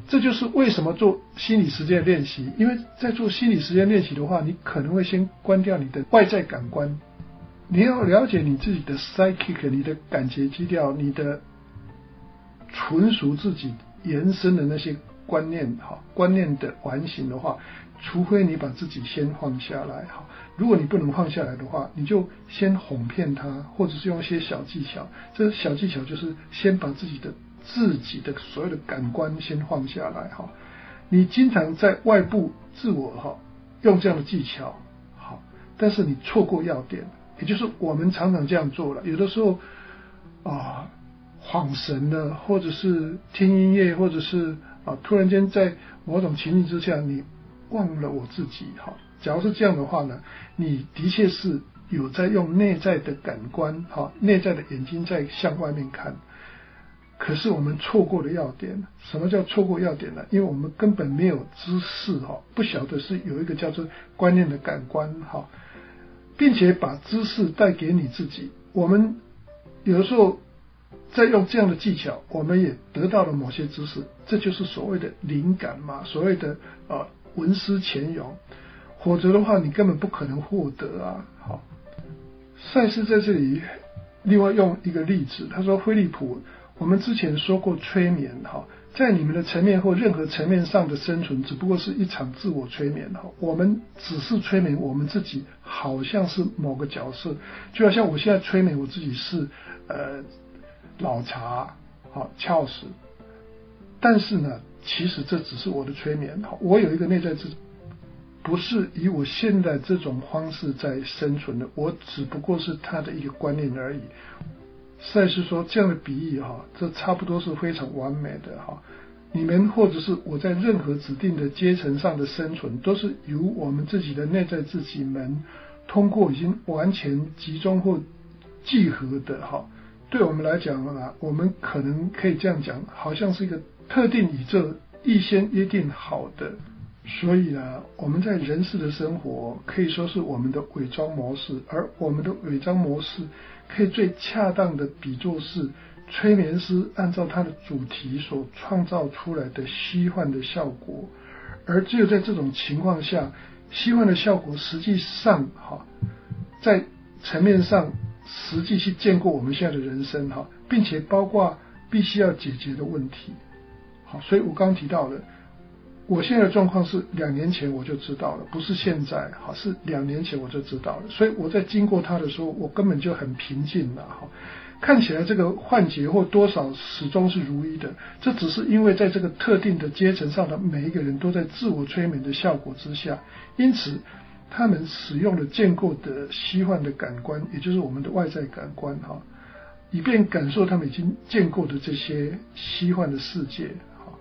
这就是为什么做心理实践练习，因为在做心理实践练习的话，你可能会先关掉你的外在感官，你要了解你自己的 psychic， 你的感觉基调，你的纯属自己延伸的那些观念，哈，观念的完形的话，除非你把自己先放下来，哈，如果你不能放下来的话，你就先哄骗他，或者是用一些小技巧。这小技巧就是先把自己的自己的所有的感官先放下来，哈。你经常在外部自我，哈，用这样的技巧，好，但是你错过要点，也就是我们常常这样做了，有的时候啊恍神了，或者是听音乐，或者是啊突然间在某种情境之下，你忘了我自己，哈。假如是这样的话呢，你的确是有在用内在的感官，哈，内在的眼睛在向外面看。可是我们错过了要点。什么叫错过要点呢？因为我们根本没有知识，哈，不晓得是有一个叫做观念的感官，哈，并且把知识带给你自己。我们有的时候在用这样的技巧，我们也得到了某些知识，这就是所谓的灵感嘛，所谓的呃文思泉涌。否则的话，你根本不可能获得啊。好，赛斯在这里另外用一个例子，他说：菲利普，我们之前说过催眠，哈，在你们的层面或任何层面上的生存，只不过是一场自我催眠，哈，我们只是催眠我们自己，好像是某个角色，就好像我现在催眠我自己是呃老茶，好翘死，但是呢，其实这只是我的催眠，好，我有一个内在自己。不是以我现在这种方式在生存的，我只不过是他的一个观念而已。赛斯说这样的比喻，哈，这差不多是非常完美的，哈。你们或者是我在任何指定的阶层上的生存，都是由我们自己的内在自己们通过已经完全集中或集合的，哈。对我们来讲啊，我们可能可以这样讲，好像是一个特定宇宙预先约定好的。所以呢，我们在人世的生活可以说是我们的伪装模式，而我们的伪装模式可以最恰当的比作是催眠师按照他的主题所创造出来的虚幻的效果，而只有在这种情况下，虚幻的效果实际上哈，在层面上实际去见过我们现在的人生，哈，并且包括必须要解决的问题。好，所以我刚刚提到了。我现在的状况是两年前我就知道了，不是现在，好，是两年前我就知道了。所以我在经过它的时候，我根本就很平静了，哈。看起来这个幻觉或多少始终是如一的，这只是因为在这个特定的阶层上的每一个人都在自我催眠的效果之下，因此他们使用了见过的虚幻的感官，也就是我们的外在感官，哈，以便感受他们已经见过的这些虚幻的世界。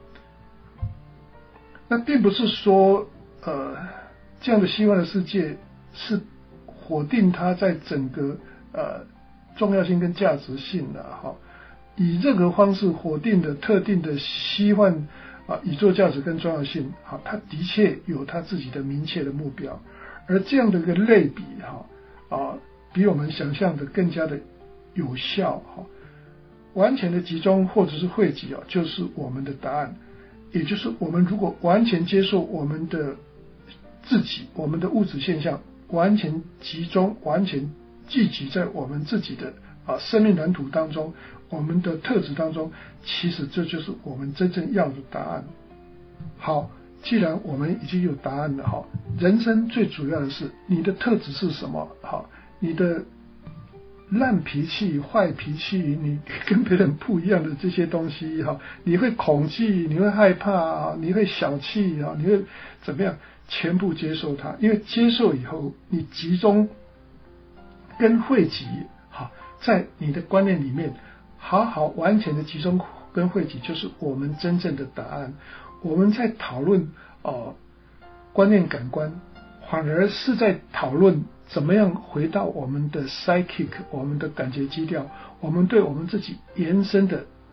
那并不是说，呃，这样的虚幻的世界是否定它在整个呃重要性跟价值性的，哈，以任何方式否定的特定的虚幻啊宇宙价值跟重要性，哈，它的确有它自己的明确的目标，而这样的一个类比，哈啊，比我们想象的更加的有效，哈，完全的集中或者是汇集啊，就是我们的答案。也就是我们如果完全接受我们的自己，我们的物质现象完全集中、完全聚集在我们自己的啊生命蓝图当中，我们的特质当中，其实这就是我们真正要的答案。好，既然我们已经有答案了，哈，人生最主要的是你的特质是什么？好，你的烂脾气、坏脾气，你跟别人不一样的这些东西，哈，你会恐惧，你会害怕，你会小气，你会怎么样？全部接受它，因为接受以后，你集中跟汇集，哈，在你的观念里面，好好完全的集中跟汇集，就是我们真正的答案。我们在讨论哦观念感官，反而是在讨论怎么样回到我们的 psychic， 我们的感觉基调，我们对我们自己延伸的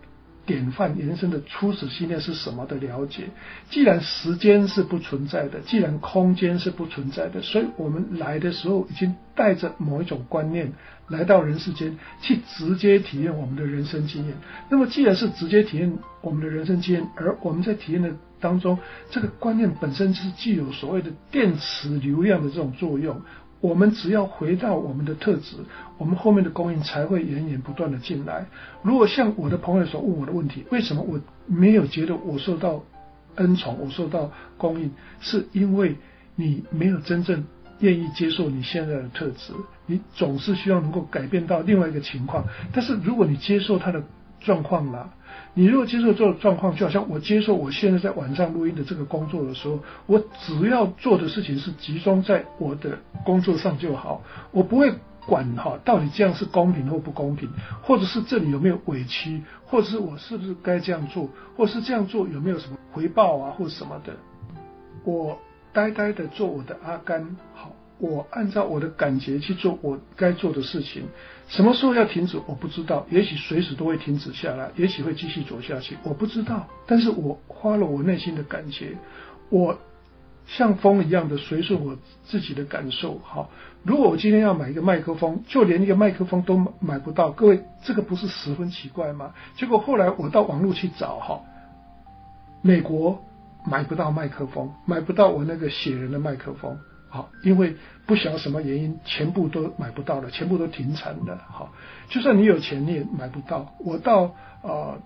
典范人生的初始信念是什么的了解。既然时间是不存在的，既然空间是不存在的，所以我们来的时候已经带着某一种观念来到人世间，去直接体验我们的人生经验。那么既然是直接体验我们的人生经验，而我们在体验的当中，这个观念本身是具有所谓的电磁流量的这种作用，我们只要回到我们的特质，我们后面的供应才会源源不断的进来。如果像我的朋友所问我的问题，为什么我没有觉得我受到恩宠，我受到供应，是因为你没有真正愿意接受你现在的特质，你总是希望能够改变到另外一个情况。但是如果你接受他的状况了，你如果接受这种状况，就好像我接受我现在在晚上录音的这个工作的时候，我只要做的事情是集中在我的工作上就好，我不会管哈到底这样是公平或不公平，或者是这里有没有委屈，或者是我是不是该这样做，或者是这样做有没有什么回报啊或什么的。我呆呆的做我的阿甘，好，我按照我的感觉去做我该做的事情。什么时候要停止我不知道，也许随时都会停止下来，也许会继续走下去，我不知道。但是我花了我内心的感觉，我像风一样的随顺我自己的感受。好，如果我今天要买一个麦克风，就连一个麦克风都买不到，各位这个不是十分奇怪吗？结果后来我到网络去找，哈，美国买不到麦克风，买不到我那个写人的麦克风。好，因为不晓得什么原因，全部都买不到了，全部都停产了。好，就算你有钱，你也买不到。我到呃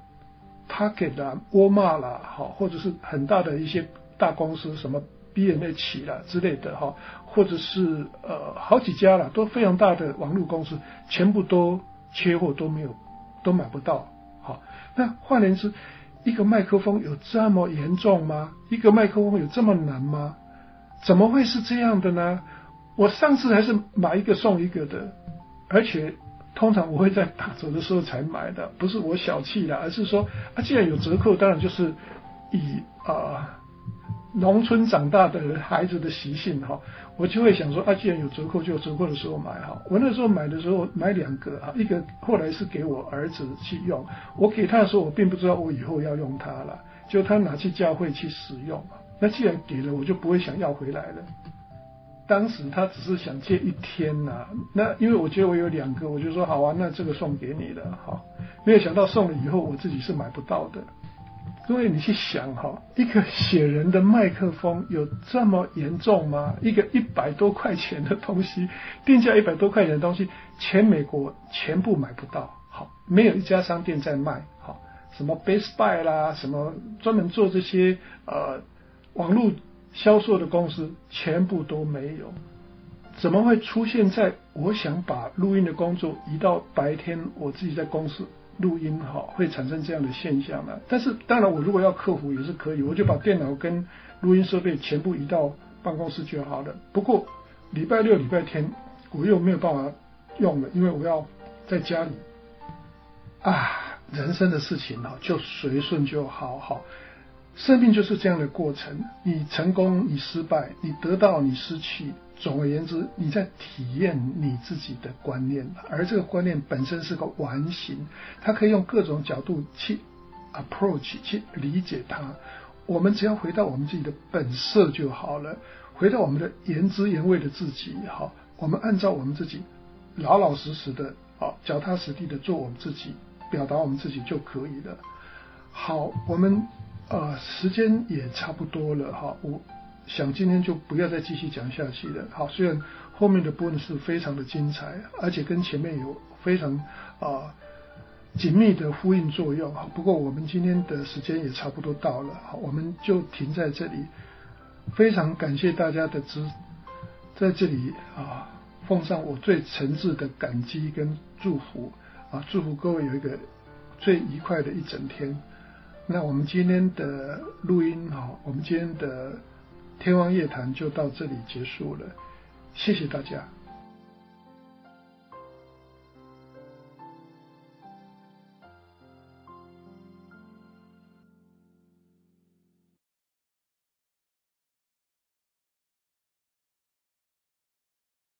Target 啦、沃尔玛啦，好，或者是很大的一些大公司，什么 B and H 啦之类的，哈，或者是呃好几家啦，都非常大的网络公司，全部都缺货，都没有，都买不到。好，那换言之，一个麦克风有这么严重吗？一个麦克风有这么难吗？怎么会是这样的呢？我上次还是买一个送一个的，而且通常我会在打折的时候才买的，不是我小气了，而是说啊，既然有折扣，当然就是以啊农村长大的孩子的习性哈，我就会想说啊，既然有折扣，就有折扣的时候买哈。我那时候买的时候买两个啊，一个后来是给我儿子去用，我给他的时候我并不知道我以后要用它了，就他拿去教会去使用。那既然给了，我就不会想要回来了。当时他只是想借一天呐、啊，那因为我觉得我有两个，我就说好啊，那这个送给你了，好，没有想到送了以后我自己是买不到的。各位你去想哈，一个写人的麦克风有这么严重吗？一个一百多块钱的东西，定价一百多块钱的东西，全美国全部买不到，好，没有一家商店在卖，好，什么 Best Buy 啦，什么专门做这些呃。网络销售的公司全部都没有，怎么会出现在我想把录音的工作移到白天，我自己在公司录音好，会产生这样的现象呢？但是当然我如果要克服也是可以，我就把电脑跟录音设备全部移到办公室就好了。不过礼拜六礼拜天我又没有办法用了，因为我要在家里啊，人生的事情就随顺就好好。生命就是这样的过程，你成功你失败，你得到你失去，总而言之你在体验你自己的观念，而这个观念本身是个完形，它可以用各种角度去 approach 去理解它。我们只要回到我们自己的本色就好了，回到我们的原汁原味的自己，好，我们按照我们自己老老实实的好脚踏实地的做我们自己，表达我们自己就可以了。好，我们呃，时间也差不多了哈，我想今天就不要再继续讲下去了。好，虽然后面的部分是非常的精彩，而且跟前面有非常啊、呃、紧密的呼应作用哈。不过我们今天的时间也差不多到了，好，我们就停在这里。非常感谢大家的支，在这里啊，奉上我最诚挚的感激跟祝福啊，祝福各位有一个最愉快的一整天。那我们今天的录音哈，我们今天的天方夜谭就到这里结束了，谢谢大家。